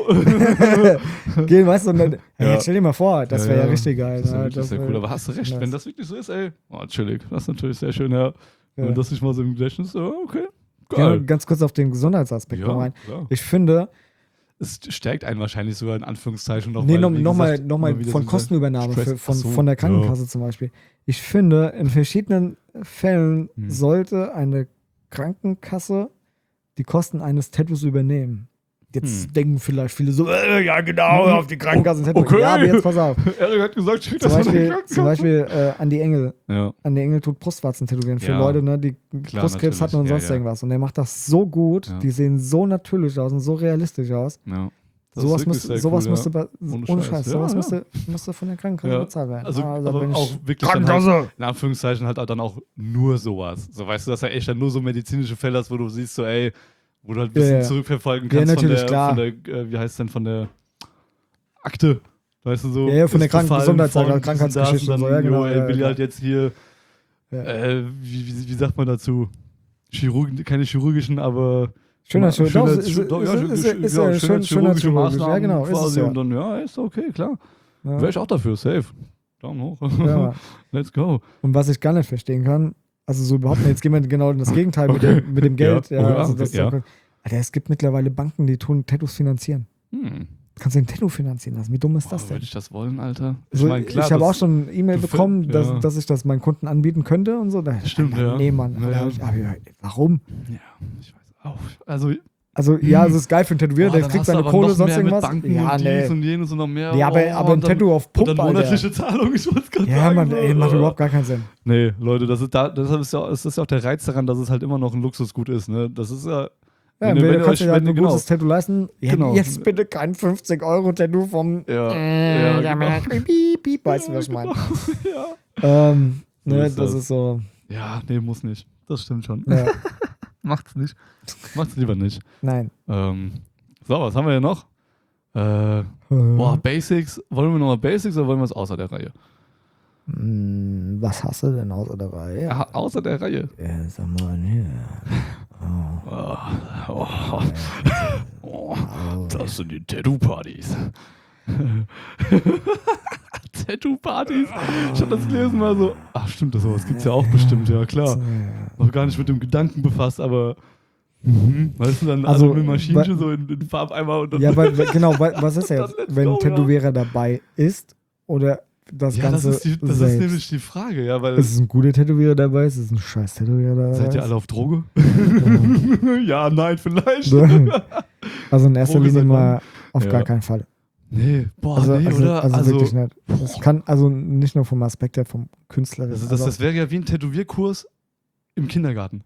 Gehen, weißt du, und dann, ey, Ja. jetzt stell dir mal vor, das wäre ja, ja. richtig geil. Das ist ja ne? wirklich Das sehr wär- cool, aber hast du recht, nice. wenn das wirklich so ist, ey, oh, chillig, das ist natürlich sehr schön, ja. Ja. Wenn das nicht mal so im Gedächtnis ist, ja, okay, Geil. ganz kurz auf den Gesundheitsaspekt Ja, noch rein. klar. Ich finde, Es stärkt einen wahrscheinlich sogar in Anführungszeichen noch. nee, weil, noch, wie noch mal, gesagt, noch mal immer wieder von dieser Kostenübernahme Stress- für, von, Ach so, von der Krankenkasse zum Beispiel. Ich finde, in verschiedenen Fällen Hm. sollte eine Krankenkasse die Kosten eines Tattoos übernehmen. Jetzt Hm. denken vielleicht viele so, äh, ja genau, auf die Krankenkasse ein Tattoo. Okay. Ja, aber jetzt pass auf. Ja. Erik hat gesagt, schick Zum das von der Beispiel, Krankenkasse. zum Beispiel äh, Andi Engel. Ja. Andi Engel tut Brustwarzen tätowieren für Ja. Leute, ne, die Klar, Brustkrebs hatten und natürlich. Ja, sonst ja. irgendwas. Und der macht das so gut. Ja. Die sehen so natürlich aus und so realistisch aus. ja. Das ist Sowas, wirklich müsste, sehr sowas cool, müsste, ja. bei, Ohne ohne Scheiß. Scheiß, Ja, sowas ja. Müsste, müsste von der Krankenkasse Ja. bezahlt werden. Also, Ah, da aber bin ich- auch wirklich dann halt, Krankenkasse! in Anführungszeichen halt dann auch nur sowas. So, weißt du, dass er echt dann nur so medizinische Fälle hast, wo du siehst, so, ey, wo du halt ein bisschen Ja, ja. zurückverfolgen Ja, kannst natürlich, von der, klar. von der äh, wie heißt es denn, von der Akte. Weißt du, so. Ja, ja, von der ist befallen Kranken- Gesundheitssache, von Krankheitsgeschichte diesen, das und so, dann, ja, genau, jo, ey, ja, will ja. halt jetzt hier, Ja. äh, wie, wie, wie sagt man dazu? Chirurg, keine chirurgischen, aber Schöner, schön, doch, Schönheits- ist, ist, doch, ja, ist, ist, schön- ist ja, ja schön, schöner schönheitschirurgische chirurgisch. Ja, Maßnahmen genau, ist es quasi ja. und dann, ja, ist okay, klar. Ja. Wäre ich auch dafür, safe. Daumen hoch. Ja. Let's go. Und was ich gar nicht verstehen kann, also so überhaupt nicht, jetzt gehen wir genau in das Gegenteil mit, Okay. dem, mit dem Geld. Ja, Ja, oh ja, also okay, das ja. Alter, es gibt mittlerweile Banken, die tun Tattoos finanzieren. Hm. Du kannst den Tattoo finanzieren lassen. Wie dumm ist Boah, das denn? würde ich das wollen, Alter? Ich So, meine, ich klar. habe auch das- schon eine E-Mail du find- bekommen, dass, ja. dass ich das meinen Kunden anbieten könnte und so. Da, Stimmt, Alter, ja. Nee, Mann. Ja, Alter, ja. ich- aber, warum? Ja, ich weiß auch. Also, Also, ja, es ist geil für einen Tätowierer, boah, der dann kriegt hast du seine aber Kohle, noch sonst mehr mit irgendwas. Banken Ja, und nee. dies und jenes und noch mehr. Nee, aber, oh, aber ein und dann- Tattoo auf Und Pump, dann Alter. monatliche Zahlung, ich wollte es gerade Ja, sagen. Mann, so, ey, macht äh. überhaupt gar keinen Sinn. Nee, Leute, das ist, da, deshalb ist ja, ist das ja auch der Reiz daran, dass es halt immer noch ein Luxusgut ist. Ne? Das ist ja. Ja, wenn wenn, ihr- wenn du ihr kannst euch- dir halt wenn ihr- ein genau. gutes Tattoo leisten. Ja, Genau. Jetzt bitte kein fünfzig-Euro-Tattoo vom Ja, äh, ja, ja, genau. piep, piep, weißt du, was ich meine? ja. Ähm, So ne, ist das das. ist so. ja, nee, muss nicht. Das stimmt schon. Ja, Macht's nicht. Macht's lieber nicht. nein. Ähm, so, was haben wir hier noch? Äh, boah, Basics. Wollen wir nochmal Basics oder wollen wir es außer der Reihe? Hm, was hast du denn außer dabei? Ja, Ja, außer der Reihe. ja sag mal hier. Oh, Oh, oh, oh, oh. das sind die Tattoo-Partys. Tattoo-Partys? Ich hab das gelesen mal so. Ach, stimmt, das sowas gibt's ja auch bestimmt, ja klar. Noch gar nicht mit dem Gedanken befasst, aber. Mhm. Weißt du, dann Also, also, mit Maschinchen wa- so in, in Farbeimer und dann. Ja, weil, genau, weil, was ist Dann jetzt, let's wenn go, ein Tätowierer dabei ist oder das Ja, das Ganze ist, die, das ist selbst? nämlich die Frage, ja, weil. Ist es ein guter Tätowierer dabei? Ist es ein scheiß Tätowierer dabei? Seid ihr alle auf Droge? ja, nein, vielleicht. Also in erster Droge Linie seit mal auf Ja. gar keinen Fall. Nee, boah, Also, nee, also, oder? also, Also, wirklich nicht. Das kann, also nicht nur vom Aspekt her, vom Künstler. das, das, also, das wäre ja wie ein Tätowierkurs im Kindergarten.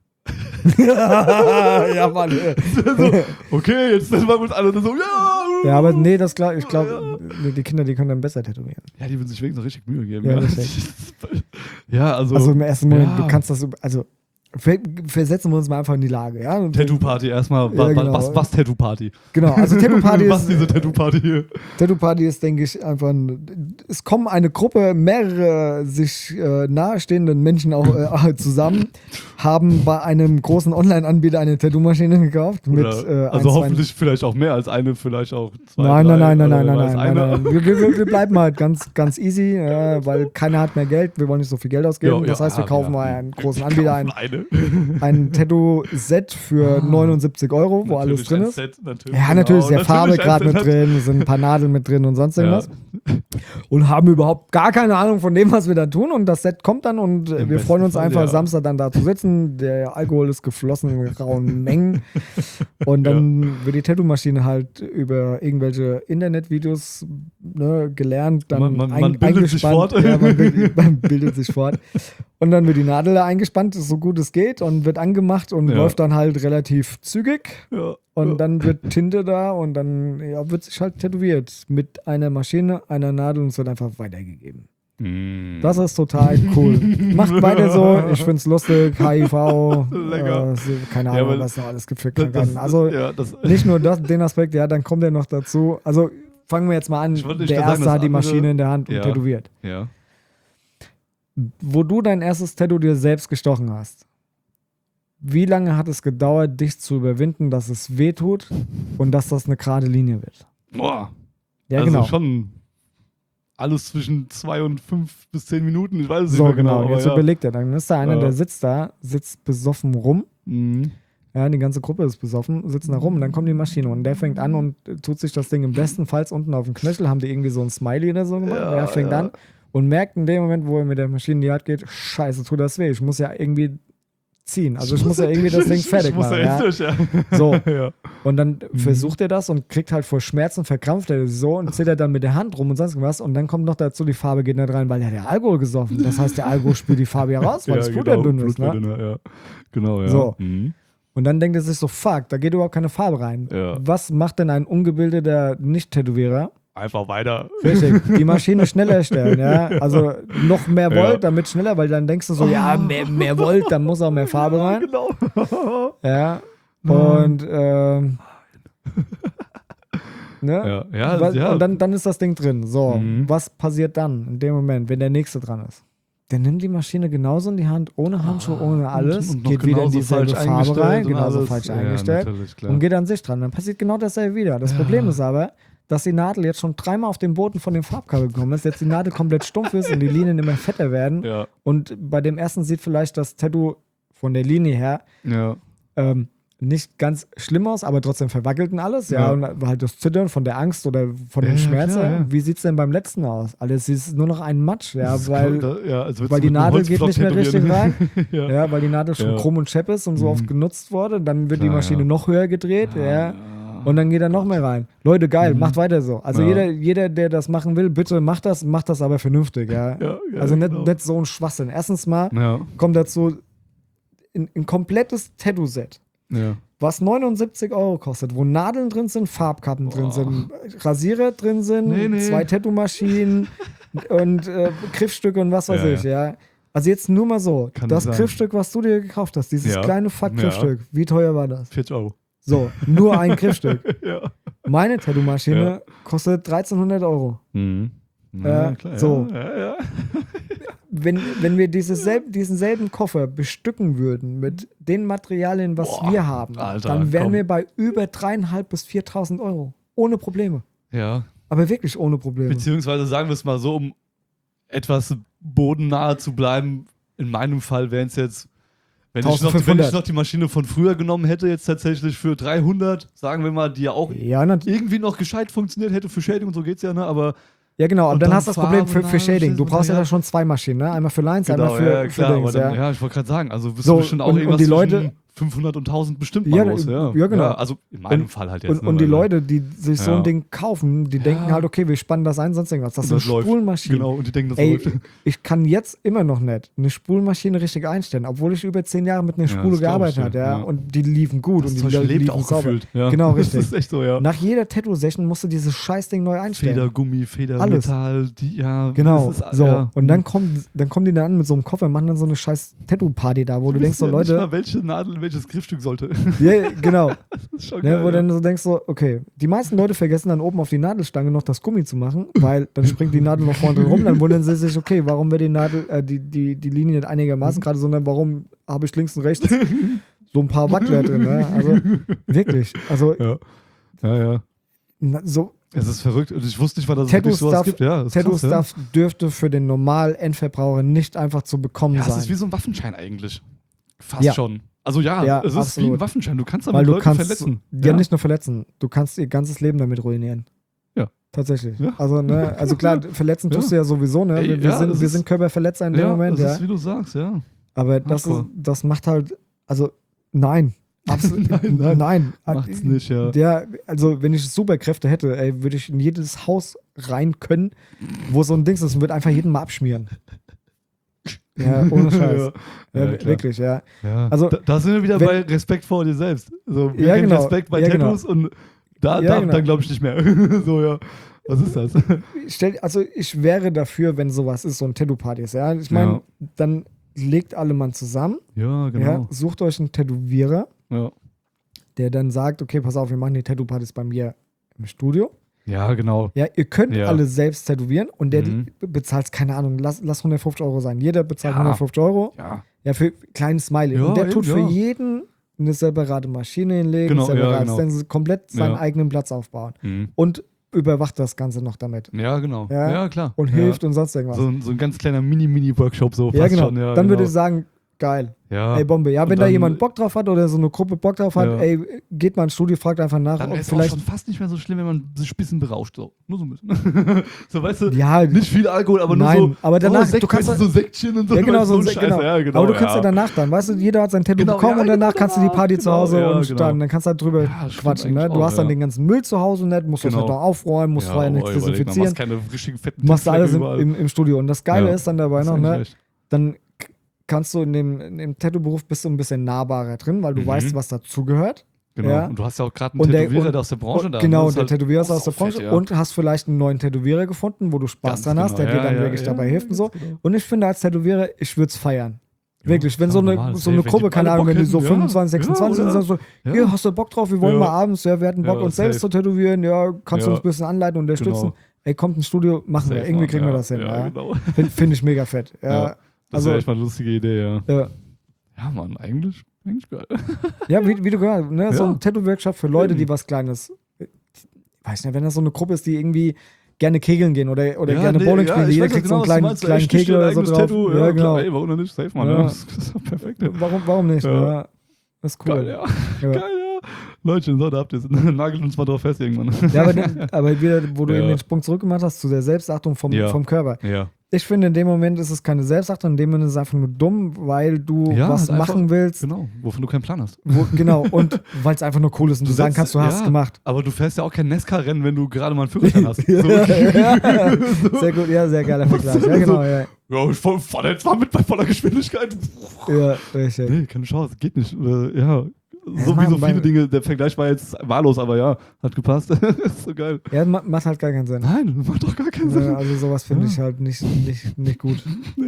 ja, Mann. so, okay, jetzt sind wir uns alle so, ja. Ja, aber nee, das klar, ich glaube, die Kinder, die können dann besser tätowieren. Ja, die würden sich wenigstens richtig Mühe geben. Ja, Ja, richtig. ja also, Also im ersten Moment, ja. du kannst das, also ver- versetzen wir uns mal einfach in die Lage, ja? Und- Tattoo-Party erstmal. Ja, Wa- wa- genau. Was, was Tattoo-Party? Genau, also Tattoo-Party Was ist, diese Tattoo-Party hier? Tattoo-Party ist, denke ich, einfach ein, es kommen eine Gruppe, mehrere sich äh, nahestehenden Menschen auch äh, zusammen, haben bei einem großen Online-Anbieter eine Tattoo-Maschine gekauft. Mit, Oder, äh, also ein, zwei- hoffentlich vielleicht auch mehr als eine, vielleicht auch zwei. Nein, drei, nein, nein, nein, oder nein, nein, weiß nein, einer. nein, nein. Wir, wir, wir bleiben halt ganz, ganz easy, äh, weil keiner hat mehr Geld, wir wollen nicht so viel Geld ausgeben. Ja, das ja, heißt, wir ja, kaufen ja. mal einen großen Wir Anbieter, kaufen ein, eine. ein Tattoo-Set für neunundsiebzig Euro, wo alles Natürlich drin ein ist. Set, natürlich, Ja, natürlich ist genau, der Farbe natürlich ein gerade mit Set. drin, es sind ein paar Nadeln mit drin und sonst Ja. irgendwas. Und haben überhaupt gar keine Ahnung von dem, was wir da tun. Und das Set kommt dann und äh, Im wir besten freuen uns Fall, einfach, ja. Samstag dann da zu sitzen. Der Alkohol ist geflossen in rauen Mengen. Und dann wird die Tattoo-Maschine halt über irgendwelche Internetvideos ne, gelernt, dann Man- man- ein, man bildet sich eingespannt. fort. Ja, man, bildet, man bildet sich fort. Und dann wird die Nadel da eingespannt, so gut es geht, und wird angemacht und Ja. läuft dann halt relativ zügig. Ja. Und ja. dann wird Tinte da und dann ja, wird sich halt tätowiert mit einer Maschine, einer Nadel und es wird einfach weitergegeben. Mm. Das ist total cool. Macht weiter so, ich find's lustig, H I V, Lecker. äh, so, keine Ja, Ahnung, weil was noch alles gibt für Das- Krankheiten. das- Also ja, das, nicht nur das, den Aspekt, ja, dann kommt er noch dazu. Also fangen wir jetzt mal an, Ich wollte der nicht sagen, Erste das hat die andere- Maschine in der Hand und Ja. tätowiert. ja. Wo du dein erstes Tattoo dir selbst gestochen hast, wie lange hat es gedauert, dich zu überwinden, dass es weh tut und dass das eine gerade Linie wird? Boah. Ja, also genau. schon alles zwischen zwei und fünf bis zehn Minuten. Ich weiß es So, nicht mehr genau. genau. Jetzt aber ja. überlegt er, dann ist da einer, Ja. der sitzt da, sitzt besoffen rum, Mhm. Ja, die ganze Gruppe ist besoffen, sitzen da rum und dann kommt die Maschine und der fängt an und tut sich das Ding im bestenfalls unten auf den Knöchel, haben die irgendwie so ein Smiley oder so gemacht. Ja, er fängt ja. an und merkt in dem Moment, wo er mit der Maschine in die Hand geht, scheiße, tut das weh, ich muss ja irgendwie ziehen. Also ich muss ja irgendwie das Ding fertig ich muss machen. ja. Ja. Durch, ja. So. ja. Und dann versucht er das und kriegt halt vor Schmerzen, verkrampft er so und zittert dann mit der Hand rum und sonst was. Und dann kommt noch dazu, die Farbe geht nicht rein, weil er der Alkohol gesoffen. Das heißt, der Alkohol spült die Farbe ja raus, weil ja, das Blut genau, ja dünn ist. Blut Ne? dünner, ja. Genau, ja. So. Mhm. Und dann denkt er sich so, fuck, da geht überhaupt keine Farbe rein. Ja. Was macht denn ein ungebildeter Nicht-Tätowierer? Einfach weiter. Richtig, die Maschine schneller stellen, ja. Also noch mehr Volt, Ja. damit schneller, weil dann denkst du so, ja, mehr, mehr Volt, dann muss auch mehr Farbe rein. Genau. Ja. Und ähm, ne? Ja, ja, Was, ja. Und dann, dann ist das Ding drin. So, Mhm. was passiert dann in dem Moment, wenn der nächste dran ist? Der nimmt die Maschine genauso in die Hand, ohne Handschuhe, ohne alles, und, und noch geht wieder in genauso dieselbe falsch Farbe eingestellt rein, und genauso alles. falsch Ja, eingestellt natürlich, klar. und geht an sich dran. Dann passiert genau dasselbe wieder. Das Problem ist aber, dass die Nadel jetzt schon dreimal auf den Boden von dem Farbkabel gekommen ist, jetzt die Nadel komplett stumpf ist und die Linien immer fetter werden. Ja, Und bei dem ersten sieht vielleicht das Tattoo von der Linie her ja. ähm, nicht ganz schlimm aus, aber trotzdem verwackelt und alles. Ja, Ja. und halt das Zittern von der Angst oder von dem Ja, ja, Schmerz. klar, her. ja. Wie sieht es denn beim letzten aus? Alles ist nur noch ein Matsch, ja, Das ist weil, cool, da, ja, als würdest weil du die mit einem Nadel geht Holzblock nicht mehr richtig rein. tätowieren. ja. Ja, weil die Nadel schon Ja. krumm und schepp ist und so Mhm. oft genutzt wurde. Dann wird Klar, die Maschine ja. noch höher gedreht. Ja. ja. Und dann geht er noch mehr rein. Leute, geil, macht weiter so. Also Ja. jeder, jeder, der das machen will, bitte macht das, macht das aber vernünftig. Ja. Ja, ja, also nicht, genau. nicht so ein Schwachsinn. Erstens mal Ja, kommt dazu ein, ein komplettes Tattoo-Set, ja. was neunundsiebzig Euro kostet, wo Nadeln drin sind, Farbkappen drin sind, Rasierer drin sind, Nee, nee. zwei Tattoo-Maschinen und äh, Griffstücke und was weiß Ja, ich, ja. Also jetzt nur mal so, Kann das nicht sein. Griffstück, was du dir gekauft hast, dieses Ja. kleine Fuck-Griffstück, wie teuer war das? vierzig Euro. So, nur ein Griffstück. ja. Meine Tattoo-Maschine Ja. kostet dreizehnhundert Euro. Mhm. Äh, so. Ja, ja. Wenn, wenn wir dieses selb, diesen selben Koffer bestücken würden mit den Materialien, was Boah, wir haben, Alter, dann wären komm. wir bei über dreieinhalb bis viertausend Euro. Ohne Probleme. ja. Aber wirklich ohne Probleme. Beziehungsweise sagen wir es mal so, um etwas bodennahe zu bleiben, in meinem Fall wären es jetzt, wenn ich, noch, wenn eintausendfünfhundert. ich noch die Maschine von früher genommen hätte, jetzt tatsächlich für dreihundert, sagen wir mal, die ja auch Ja, nat- irgendwie noch gescheit funktioniert hätte, für Shading und so geht's ja, ne? Aber ja, genau. Aber Und dann dann hast du das Problem für, Farben, für Shading. Du alles, brauchst ja ja. da schon zwei Maschinen, ne? Einmal für Lines, genau, einmal für, ja, für klar, Dings, aber dann, ja. ja, ich wollte gerade sagen, also bist So, du bestimmt auch und- und irgendwas die zwischen Leute- fünfhund und tausend bestimmt Ja, mal los, ja. ja, genau. also in meinem Und- Fall halt jetzt. Und, ne, und die weil- Leute, die sich so Ja. ein Ding kaufen, die denken halt, okay, wir spannen das ein, sonst irgendwas. Das Und sind das läuft. Spulmaschinen. Genau, und die denken, das Ey, läuft. ich kann jetzt immer noch nicht eine Spulmaschine richtig einstellen, obwohl ich über zehn Jahre mit einer Ja, Spule das glaub gearbeitet ich habe. dir, Ja. ja. Und die liefen gut Das und die Zeug liefen lebt auch sauber. gefühlt. Ja. Genau, Das richtig. ist echt so, ja. Nach jeder Tattoo-Session musst du dieses Scheißding neu einstellen. Federgummi, Federmetall, die, ja. Genau, das ist, so. ja. Und dann kommen, dann kommen die dann an mit so einem Koffer und machen dann so eine scheiß Tattoo-Party da, wo du denkst so, ja nicht Leute, mal, welche Nadel, welches Griffstück sollte. ja, genau. Das ist schon Ne, geil, wo ja. dann so denkst so, okay, die meisten Leute vergessen dann oben auf die Nadelstange noch das Gummi zu machen, weil dann springt die Nadel noch vorne drin rum, dann wundern sie sich, okay, warum wird die Nadel, äh, die, die, die Linie nicht einigermaßen gerade, sondern warum habe ich links und rechts so ein paar Wackler drin, ne? Also wirklich, also Ja. Ja, ja. na, so Es ist verrückt. Und ich wusste nicht mal, dass es wirklich sowas Tattoo-Stuff gibt. Ja, das ist krass, ja. Tattoo-Stuff dürfte für den normalen Endverbraucher nicht einfach zu bekommen Ja, es sein. ist wie so ein Waffenschein eigentlich. Fast Ja. schon. Also ja, Ja, es ist wie absolut. ein Waffenschein. Du kannst damit Weil du Leute kannst verletzen. ja nicht nur verletzen, du kannst ihr ganzes Leben damit ruinieren. Ja. Tatsächlich. Ja. Also, ne, also klar, verletzen tust Ja. du ja sowieso, ne? Ey, Wir, wir, ja, sind, es wir ist- sind Körperverletzer in dem Ja, Moment, das ja. ist, wie du sagst, ja. Aber das, ist, Hardcore. das macht halt, also nein. Absolut, Nein, nein. nein. Macht's nicht, ja. Der, also wenn ich Superkräfte hätte, ey, würde ich in jedes Haus rein können, wo so ein Ding ist und würde einfach jeden mal abschmieren. Ja, ohne Scheiß. Ja, Ja, ja, klar. wirklich, ja. Ja. Also, da, da sind wir wieder wenn- bei Respekt vor dir selbst. So, wir Ja, kennen genau. Respekt bei Ja, genau. Tattoos und da, Ja, da genau. dann glaube ich nicht mehr. So, ja. Was ist das? Stell, also ich wäre dafür, wenn sowas ist, so ein Tattoo-Party ist, ja. Ich meine, Ja. dann legt alle Mann zusammen, Ja, ja, genau. sucht euch einen Tätowierer, Ja, der dann sagt, okay, pass auf, wir machen die Tattoo-Partys bei mir im Studio. ja genau. Ja, ihr könnt Ja. alle selbst tätowieren und der Mhm. bezahlt, keine Ahnung, lass, lass hundertfünfzig Euro sein. Jeder bezahlt Ja. hundertfünfzig Euro. Ja. Ja, für kleines Smiley. Ja, und der eben, tut für ja. jeden eine separate Maschine hinlegen, Genau, ja, separat, genau. dann komplett seinen Ja. eigenen Platz aufbauen. Mhm. Und überwacht das Ganze noch damit. Ja, genau. Ja. Ja, klar. Und ja. hilft und sonst irgendwas. So, ein- so ein ganz kleiner Mini-Mini-Workshop, so ja, fast genau. schon. Ja, dann genau. würde ich sagen, geil. Ja. Ey, Bombe. Ja, Und wenn da dann- jemand Bock drauf hat oder so eine Gruppe Bock drauf hat, Ja. ey, geht mal ins Studio, fragt einfach nach, Dann ob ist es auch vielleicht. schon fast nicht mehr so schlimm, wenn man sich ein bisschen berauscht. So. Nur so ein bisschen. so, weißt du, Ja, nicht viel Alkohol, aber Nein, nur so. aber danach- oh, Sekt, du kannst weißt du, so Sektchen und so. ja, genau, weißt du, so ein ein Se- Scheiß. genau. Ja, genau. Aber du kannst ja ja danach dann, weißt du, jeder hat sein Tattoo Genau, bekommen ja, und danach genau, kannst du die Party zu genau, Hause ja, und genau. dann, dann kannst du halt drüber Ja, stimmt quatschen. Ne? eigentlich Du auch, hast dann ja. den ganzen Müll zu Hause nicht, musst das Genau. halt noch aufräumen, musst ja, vorher nichts oh, überleg mal, desinfizieren. machst keine richtigen fetten Machst du alles im, Überall. im, im Studio. Und das Geile Ja. ist dann dabei Ist noch, eigentlich ne, recht. dann k- kannst du in dem, in dem Tattoo-Beruf bist du ein bisschen nahbarer drin, weil du Mhm. weißt, was dazugehört. Genau. Ja. Und du hast ja auch gerade einen Und der- Tätowierer und- der aus der Branche Und da. genau, Das ist der halt Tätowierer ist auch aus der so fett, Branche ja. und hast vielleicht einen neuen Tätowierer gefunden, wo du Spaß Ganz dran hast, der genau. dir dann Ja, wirklich ja, dabei ja, hilft und so. ganz genau. Und ich finde als Tätowierer, ich würde es feiern. Ja, Wirklich, wenn klar, so eine, normal, so safe, eine wenn die Gruppe, keine alle Ahnung, Bock wenn die so hätten, ja. fünfundzwanzig, sechsundzwanzig Ja, sind, oder? dann so, Ja. hier, hast du Bock drauf, wir wollen Ja. mal abends, ja, wir hatten Bock, Ja, uns selbst safe. zu tätowieren, ja, kannst du Ja. uns ein bisschen anleiten und unterstützen. Genau. Ey, kommt ins Studio, machen wir, Safe, irgendwie Mann, kriegen ja, wir das hin. Ja, Ja. genau. Finde find ich mega fett. Ja, Ja. Das also, wäre echt mal eine lustige Idee, ja. ja. Ja, Mann, eigentlich, eigentlich geil. Ja, wie, wie du gehört hast, ne? so Ja. ein Tattoo-Workshop für Leute, die Eben. was Kleines. Weiß nicht, wenn das so eine Gruppe ist, die irgendwie gerne kegeln gehen oder, oder Ja, gerne nee, Bowling ja, spielen, ich jeder weiß kriegt so einen genau, was du kleinen, meinst. kleinen Ey, stich dir Kegel dein oder so eigenes drauf. Tattoo, Ja, ja, genau. klar, ey, warum denn nicht? Safe, Mann. Ja. Ja. Das ist doch perfekt. Ja. Warum, warum nicht? Ja. Ja. Das ist cool. Geil, ja. Ja. Geil, ja. Leute, so, da habt ihr es. Nagelt uns mal drauf fest irgendwann. Ja, aber, den, aber wieder, wo du Ja. eben den Sprung zurückgemacht hast zu der Selbstachtung vom, Ja. vom Körper. Ja. Ich finde, in dem Moment ist es keine Selbstachtung, in dem Moment ist es einfach nur dumm, weil du Ja, was halt einfach- machen willst. Genau, wovon du keinen Plan hast. Wo, genau, und weil es einfach nur cool ist und du, sagen setzt- kannst, du hast es ja, gemacht. Aber du fährst ja auch kein Nesca-Rennen, wenn du gerade mal einen Führerschein hast. Ja, So, ja, sehr gut, ja, sehr geiler Vergleich. Ja, genau, ja. ja, ich fahr fahr jetzt mal mit bei voller Geschwindigkeit. Ja, richtig. Nee, keine Chance, geht nicht. Oder, ja, so Mann, wie so viele mein- Dinge. Der Vergleich war jetzt wahllos, aber ja, hat gepasst. ist so geil. Ja, ma- macht halt gar keinen Sinn. Nein, macht doch gar keinen Sinn. Ja, also sowas finde Ja. ich halt nicht, nicht, nicht gut.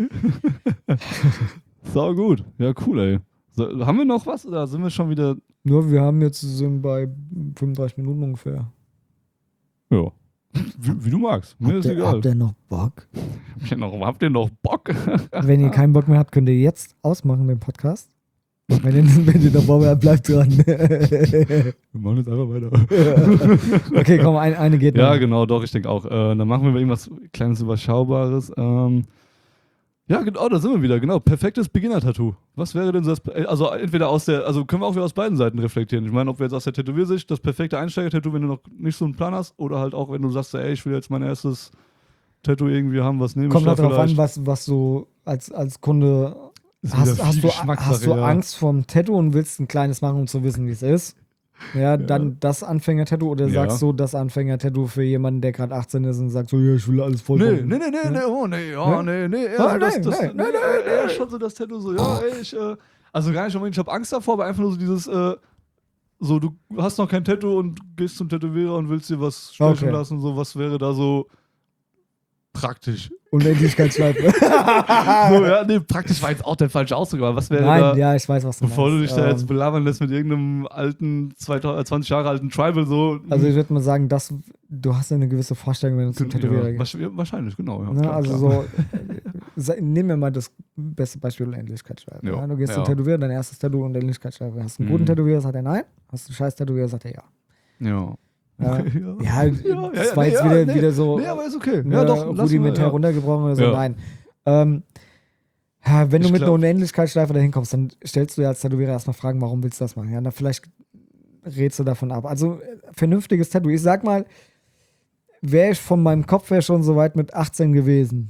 Sau gut. Ja, cool, ey. So, haben wir noch was oder sind wir schon wieder. Nur wir haben jetzt sind bei fünfunddreißig Minuten ungefähr. Ja. Wie, wie du magst. Mir ist egal. habt ihr noch Bock? Habt ihr noch, habt ihr noch Bock? Wenn ihr keinen Bock mehr habt, könnt ihr jetzt ausmachen den Podcast. Und wenn ihr, wenn ihr noch Bock habt, bleibt dran. Wir machen jetzt einfach weiter. Okay, komm, ein, eine geht noch. Ja, genau, doch, ich denke auch. Äh, dann machen wir irgendwas kleines, überschaubares. Ähm, ja, genau, da sind wir wieder. Genau, perfektes Beginner-Tattoo. Was wäre denn so das, also entweder aus der, also können wir auch wieder aus beiden Seiten reflektieren. Ich meine, ob wir jetzt aus der Tätowiersicht das perfekte Einsteiger-Tattoo, wenn du noch nicht so einen Plan hast, oder halt auch, wenn du sagst, ey, ich will jetzt mein erstes Tattoo irgendwie haben, was nehme Kommt ich da halt darauf an, vielleicht? was, was du als, als Kunde Ist hast. wieder Hast viel du, Geschmackssache, hast du ja. Angst vorm Tattoo und willst ein kleines machen, um zu wissen, wie es ist? Ja, dann das Anfänger-Tattoo oder Ja. sagst du das Anfänger-Tattoo für jemanden, der gerade achtzehn ist und sagt so, ja, ich will alles voll Nee, machen. nee, nee, nee, Ja. nee, oh, nee, ja, Ne? nee, nee, Ah, ja, das, nee, das, nee, nee, nee, nee, nee, eher schon so das Tattoo so, ja, ey, ich, äh, also gar nicht unbedingt, ich habe Angst davor, aber einfach nur so dieses, äh, so, du hast noch kein Tattoo und gehst zum Tätowierer und willst dir was stechen Okay. lassen, so, was wäre da so praktisch? Unendlichkeitsschleife. so, ja, nee, praktisch war jetzt auch der falsche Ausdruck, aber was wäre Nein, da, ja, ich weiß, was du bevor du dich meinst. da jetzt Ähm, belabern lässt mit irgendeinem alten, zweitausend, zwanzig Jahre alten Tribal, so. Also ich würde mal sagen, dass du hast ja eine gewisse Vorstellung, wenn du zum Tätowierer ja, gehst. wahrsch- wahrscheinlich, genau. Ja, Ne, klar, also klar. so, äh, nehmen wir mal das beste Beispiel Unendlichkeitsschleife. Ja, Ja, du gehst ja. zum Tätowierer, dein erstes Tattoo Unendlichkeitsschleife. Hast du einen Mhm. guten Tätowierer, sagt er nein. Hast du einen scheiß Tätowierer, sagt er ja. Ja. Ja, Okay, ja, ja, das ja, war ja, jetzt nee, wieder, nee, wieder so Nee, aber ist okay. ne, Ja, doch, lassen wir, rudimentär ja. runtergebrochen oder so. Ja. Nein. Ähm, ja, wenn du Ich mit glaub- einer Unendlichkeitsschleife dahin kommst, dann stellst du ja als Tätowierer erstmal Fragen, warum willst du das machen? Ja, dann vielleicht rätst du davon ab. Also äh, vernünftiges Tattoo. Ich sag mal, wäre ich von meinem Kopf her schon so weit mit achtzehn gewesen,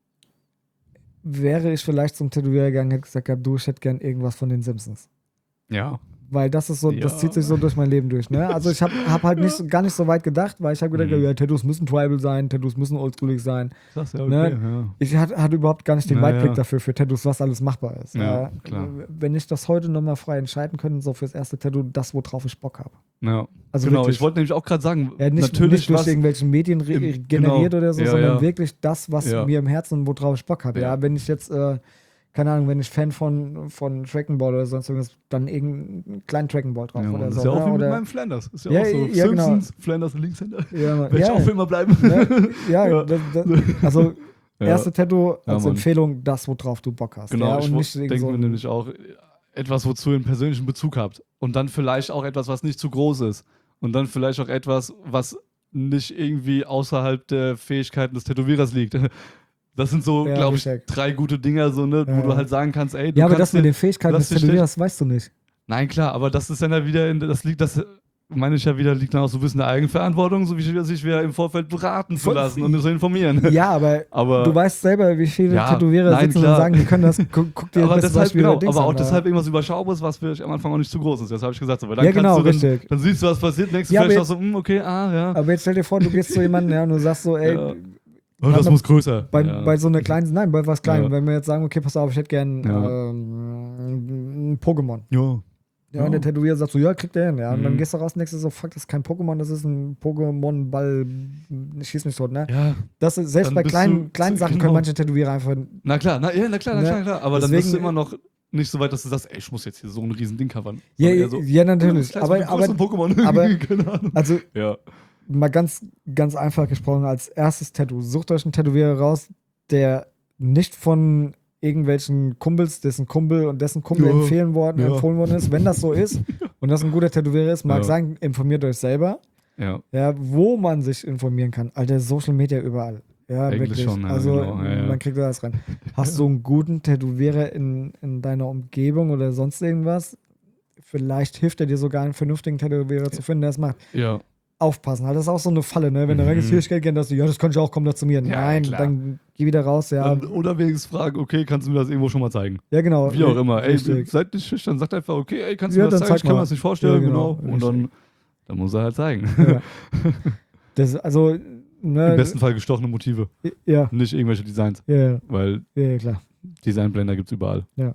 wäre ich vielleicht zum Tätowierer gegangen, hätte gesagt, du, ich hätte gern irgendwas von den Simpsons. Ja. Weil das ist so, das Ja. zieht sich so durch mein Leben durch. Ne? Also ich habe hab halt nicht, so- gar nicht so weit gedacht, weil ich habe gedacht, Mhm. ja, Tattoos müssen tribal sein, Tattoos müssen oldschoolig sein. Das ist ja Ne? okay, ja. Ich hatte, hatte überhaupt gar nicht den Ja, Weitblick ja. dafür, für Tattoos, was alles machbar ist. Ja, Äh, klar. Wenn ich das heute nochmal frei entscheiden könnte, so fürs erste Tattoo, das, worauf ich Bock habe. Ja. Also genau, wirklich. ich wollte nämlich auch gerade sagen, Ja, nicht, natürlich nicht durch was, irgendwelche Medien re- im- generiert genau. oder so, Ja, sondern ja. wirklich das, was Ja. mir im Herzen und worauf ich Bock habe. Ja. Ja. wenn ich jetzt, äh, keine Ahnung, wenn ich Fan von, von Dragon Ball oder sonst irgendwas, dann irgendeinen kleinen Dragon Ball drauf ja, oder Mann, so. ist ja auch ne? wie mit oder, meinem Flanders. Ist ja, Ja, auch so. ja, genau. Simpsons, Flanders Linkshänder. ja, Mann. Werde ich ja, auch für immer bleiben. ne? ja, Ja. Das, das, also Ja. erste Tattoo Ja, als Mann. Empfehlung, das, worauf du Bock hast. Genau, ja, ich und wo- nicht irgend denke so mir ein- nämlich auch äh, etwas, wozu ihr einen persönlichen Bezug habt. Und dann vielleicht auch etwas, was nicht zu groß ist. Und dann vielleicht auch etwas, was nicht irgendwie außerhalb der Fähigkeiten des Tätowierers liegt. Das sind so, Ja, glaube ich, gecheckt. drei gute Dinger, so, ne, Ja. wo du halt sagen kannst, ey, du Ja, aber kannst das mit dir- den Fähigkeiten lass des dich Tätowierers weißt du nicht. Nein, klar, aber das ist dann ja wieder, in, das liegt, das meine ich ja wieder, liegt dann auch so ein bisschen in der Eigenverantwortung, so wie sich wieder im Vorfeld beraten zu Voll- lassen und zu informieren. Ja, aber, Aber, du weißt selber, wie viele Ja, Tätowierer nein, sitzen klar. und sagen, die können das, guck, guck dir aber das deshalb, Beispiel genau, bei Dings aber auch an, da. deshalb irgendwas Überschaubares, was vielleicht am Anfang auch nicht zu groß ist. Das habe ich gesagt. So, weil dann Ja, kannst genau, du dann, richtig. dann siehst du, was passiert, denkst du Ja, vielleicht aber auch so, hm, okay, ah, ja. Aber jetzt stell dir vor, du gehst zu jemandem, ja, und du sagst so, ey, Ja. Oh, das Bei- muss größer. bei, ja. bei so einer kleinen, nein, bei was Kleinem, Ja. wenn wir jetzt sagen, okay, pass auf, ich hätte gern Ja. ähm, ein Pokémon. ja. Ja, und der Tätowierer sagt so, ja, kriegt der hin, ja. Und dann Mhm. gehst du raus und denkst dir so, fuck, das ist kein Pokémon, das ist ein Pokémon-Ball, schieß mich tot, ne? ja. Das ist, selbst Dann bei bist kleinen, du- kleinen Sachen genau. können manche Tätowierer einfach, Na klar, na, ja, na klar, na Ne? klar, klar. Aber dann bist du Deswegen- immer noch nicht so weit, dass du sagst, ey, ich muss jetzt hier so ein riesen Ding covern. ja, Sondern eher so, ja, natürlich, das aber, aber, aber, Pokémon. aber- Keine Ahnung. also, Ja. mal ganz, ganz einfach gesprochen, als erstes Tattoo, sucht euch einen Tätowierer raus, der nicht von irgendwelchen Kumpels, dessen Kumpel und dessen Kumpel Ja, empfehlen worden, ja. empfohlen worden ist. Wenn das so ist und das ein guter Tätowierer ist, mag Ja. sagen, informiert euch selber, Ja. ja, wo man sich informieren kann. Alter, Social Media überall. Ja, Eigentlich wirklich. schon, ja, also, genau, ja, ja. man kriegt da das rein. Hast du einen guten Tätowierer in, in deiner Umgebung oder sonst irgendwas? Vielleicht hilft er dir sogar, einen vernünftigen Tätowierer zu finden, der es macht. Ja. Aufpassen, halt, das ist auch so eine Falle, ne? Wenn du Mhm. reingehst, hier, ich hätte gerne das, ja, das kann ich auch, komm doch zu mir. Ja, Nein, klar. dann geh wieder raus, ja. Dann, oder wenigstens fragen, okay, kannst du mir das irgendwo schon mal zeigen? Ja, genau. Wie auch immer. Ey, Richtig. seid nicht schüchtern, sagt einfach, okay, ey, kannst du Ja, mir das dann zeigen? zeig Ich kann mir mal. das nicht vorstellen, Ja, genau. genau. Und dann, dann muss er halt zeigen. Ja. Das, also, ne, Im besten Fall gestochene Motive, ja, nicht irgendwelche Designs. ja, Weil ja, klar. Designblender gibt es überall. Ja.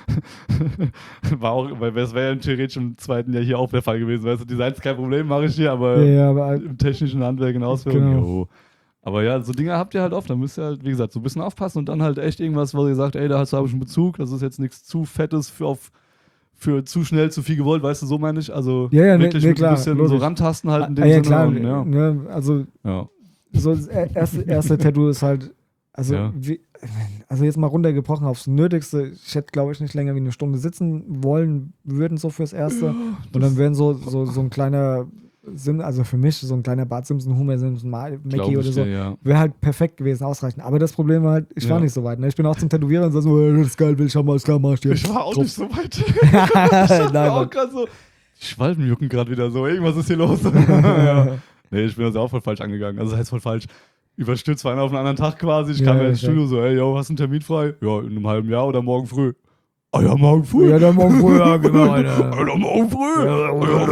War auch, weil das wäre ja theoretisch im zweiten Jahr hier auch der Fall gewesen. Weißt du, Design ist kein Problem, mache ich hier, aber Ja, ja, aber im technischen Handwerk in Ausführung, Genau. jo. Aber ja, so Dinge habt ihr halt oft. Da müsst ihr halt, wie gesagt, so ein bisschen aufpassen und dann halt echt irgendwas, wo ihr sagt, ey, da hast du habe ich einen Bezug. Das ist jetzt nichts zu Fettes für, auf, für zu schnell, zu viel gewollt, weißt du, so meine ich. Also Ja, ja, ne- wirklich ne, mit klar, ein bisschen so logisch. rantasten halt in dem ah, ja, Sinne. klar, Und, ja. ne, also Ja. so das er- erste, erste Tattoo ist halt, also, Ja. wie, also jetzt mal runtergebrochen aufs Nötigste. Ich hätte, glaube ich, nicht länger wie eine Stunde sitzen wollen würden, so fürs Erste. Und dann wären so, so, so ein kleiner Sim, also für mich so ein kleiner Bart Simpson, Homer Simpson, Glaub Mackie ich oder so, dir, ja. wäre halt perfekt gewesen, ausreichend. Aber das Problem war halt, ich war Ja. nicht so weit. Ne? Ich bin auch zum Tätowierer und so, so, "Ey, das ist geil, will ich haben, alles klar, mach ich dir. Ich war auch Drauf." nicht so weit. Ich Nein, war auch Mann. gerade so. Die Schwalben jucken gerade wieder so. Irgendwas ist hier los. ja. Nee, ich bin das auch voll falsch angegangen. Also das heißt voll falsch. Überstürzt war einer auf einen anderen Tag quasi. Ich Ja, kam ja ja, ins klar. Studio so, ey, yo, hast du einen Termin frei? Ja, in einem halben Jahr oder morgen früh. Ah ja, morgen früh. Ja, dann morgen früher, genau, Alter. Alter, morgen früh. Ja,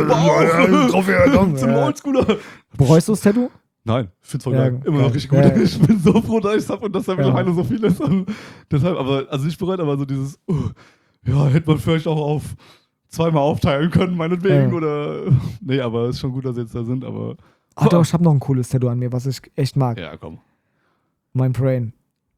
Ja, drauf her, komm. Zum Ja. Oldschooler. Bereust du das Tattoo? Nein, ich find's voll Ja, geil. Immer geil. noch richtig gut. Ja. Ich bin so froh, dass ich's hab und dass da Ja. mittlerweile so viel ist. Und deshalb, aber, also nicht bereut, aber so dieses, oh, ja, hätte man vielleicht auch auf zweimal aufteilen können, meinetwegen. Ja. Oder, nee, aber ist schon gut, dass sie jetzt da sind, aber. Ach doch, ich habe noch ein cooles Tattoo an mir, was ich echt mag. Ja, komm. Mein Brain.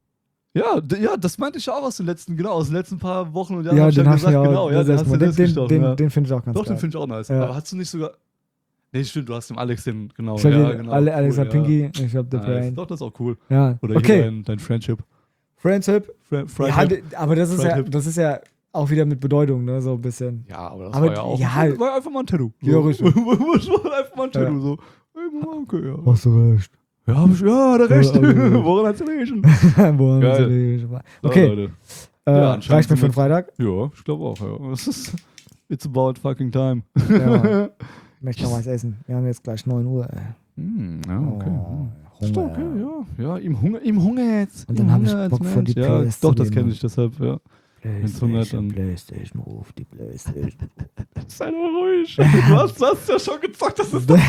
Ja, d- ja, das meinte ich auch aus den letzten, genau, aus den letzten paar Wochen und Jahren. Ja, hab ich den ja hast du gesagt, ja auch. genau, ja, das den erste hast Mal. du Den, das den, gestochen, den, ja. den finde ich auch ganz Doch, geil. den finde ich auch nice. Ja. Aber hast du nicht sogar. Nee, stimmt, du hast dem Alex den, genau. Ich hab ja, den genau. Ale- Alex cool, hat Pinky, ich hab The Nice. Brain. Doch, das ist auch cool. Ja, Oder hier okay. dein, dein Friendship. Friendship. Fri Ja, Friendship. d- aber das ist ja, Friendship. das ist ja auch wieder mit Bedeutung, ne, so ein bisschen. Ja, aber das Aber war ja auch. ja, das war einfach mal ein Tattoo. Ja, So. richtig. Das war einfach mal ein Tattoo. Ja. So. Hey, Mama, okay, ja. Hast du recht. Ja, hab ich, ja, hat er recht. Ja, okay. Woran hat sie recht? Boah, Geil. okay, Ja, Leute. äh, Ja, anscheinend reicht mir für sind den Freitag. Ja, ich glaube auch, ja. Das ist, it's about fucking time. Ja, ich möchte noch was essen. Wir haben jetzt gleich neun Uhr. Ey. Hm, ja, okay. Oh, Ist doch Hunger. okay, ja. Ja, ihm Hunger, ihm Hunger jetzt. Und ihm dann hab ich Hunger Bock, als vor die Mensch. Ja, Plays doch, zu das gehen, kenne Mann. ich deshalb, ja. Wenn's hungert, dann- PlayStation, ruf die PlayStation. Sei doch ruhig. Du hast, du hast ja schon gezockt, das ist doch.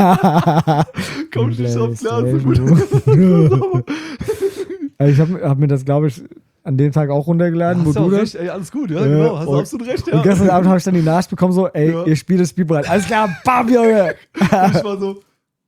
Komm nicht so auf klar, so gut. Also ich habe hab mir das, glaube ich, an dem Tag auch runtergeladen, wo Hast du du auch das. recht, ey, alles gut, ja, Ja, genau. Hast du und- absolut recht, ja. Und gestern Abend habe ich dann die Nachricht bekommen, so, ey, Ja. ihr spielt das Spiel bereit. Alles klar, bam, Junge! Ich war so,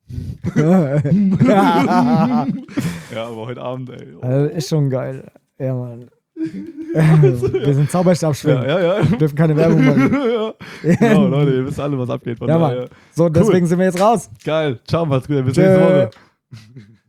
ja, ja, aber heute Abend, ey. Oh. also, ist schon geil. Ja, Mann. Wir sind Zauberstabschwimmen. Ja, ja, ja. Wir dürfen keine Werbung machen. ja. Genau, Leute, ihr wisst alle, was abgeht. Von Ja, daher. Mann. So, deswegen sind wir jetzt raus. Geil. Ciao, macht's gut. Bis Tschö. nächste Woche.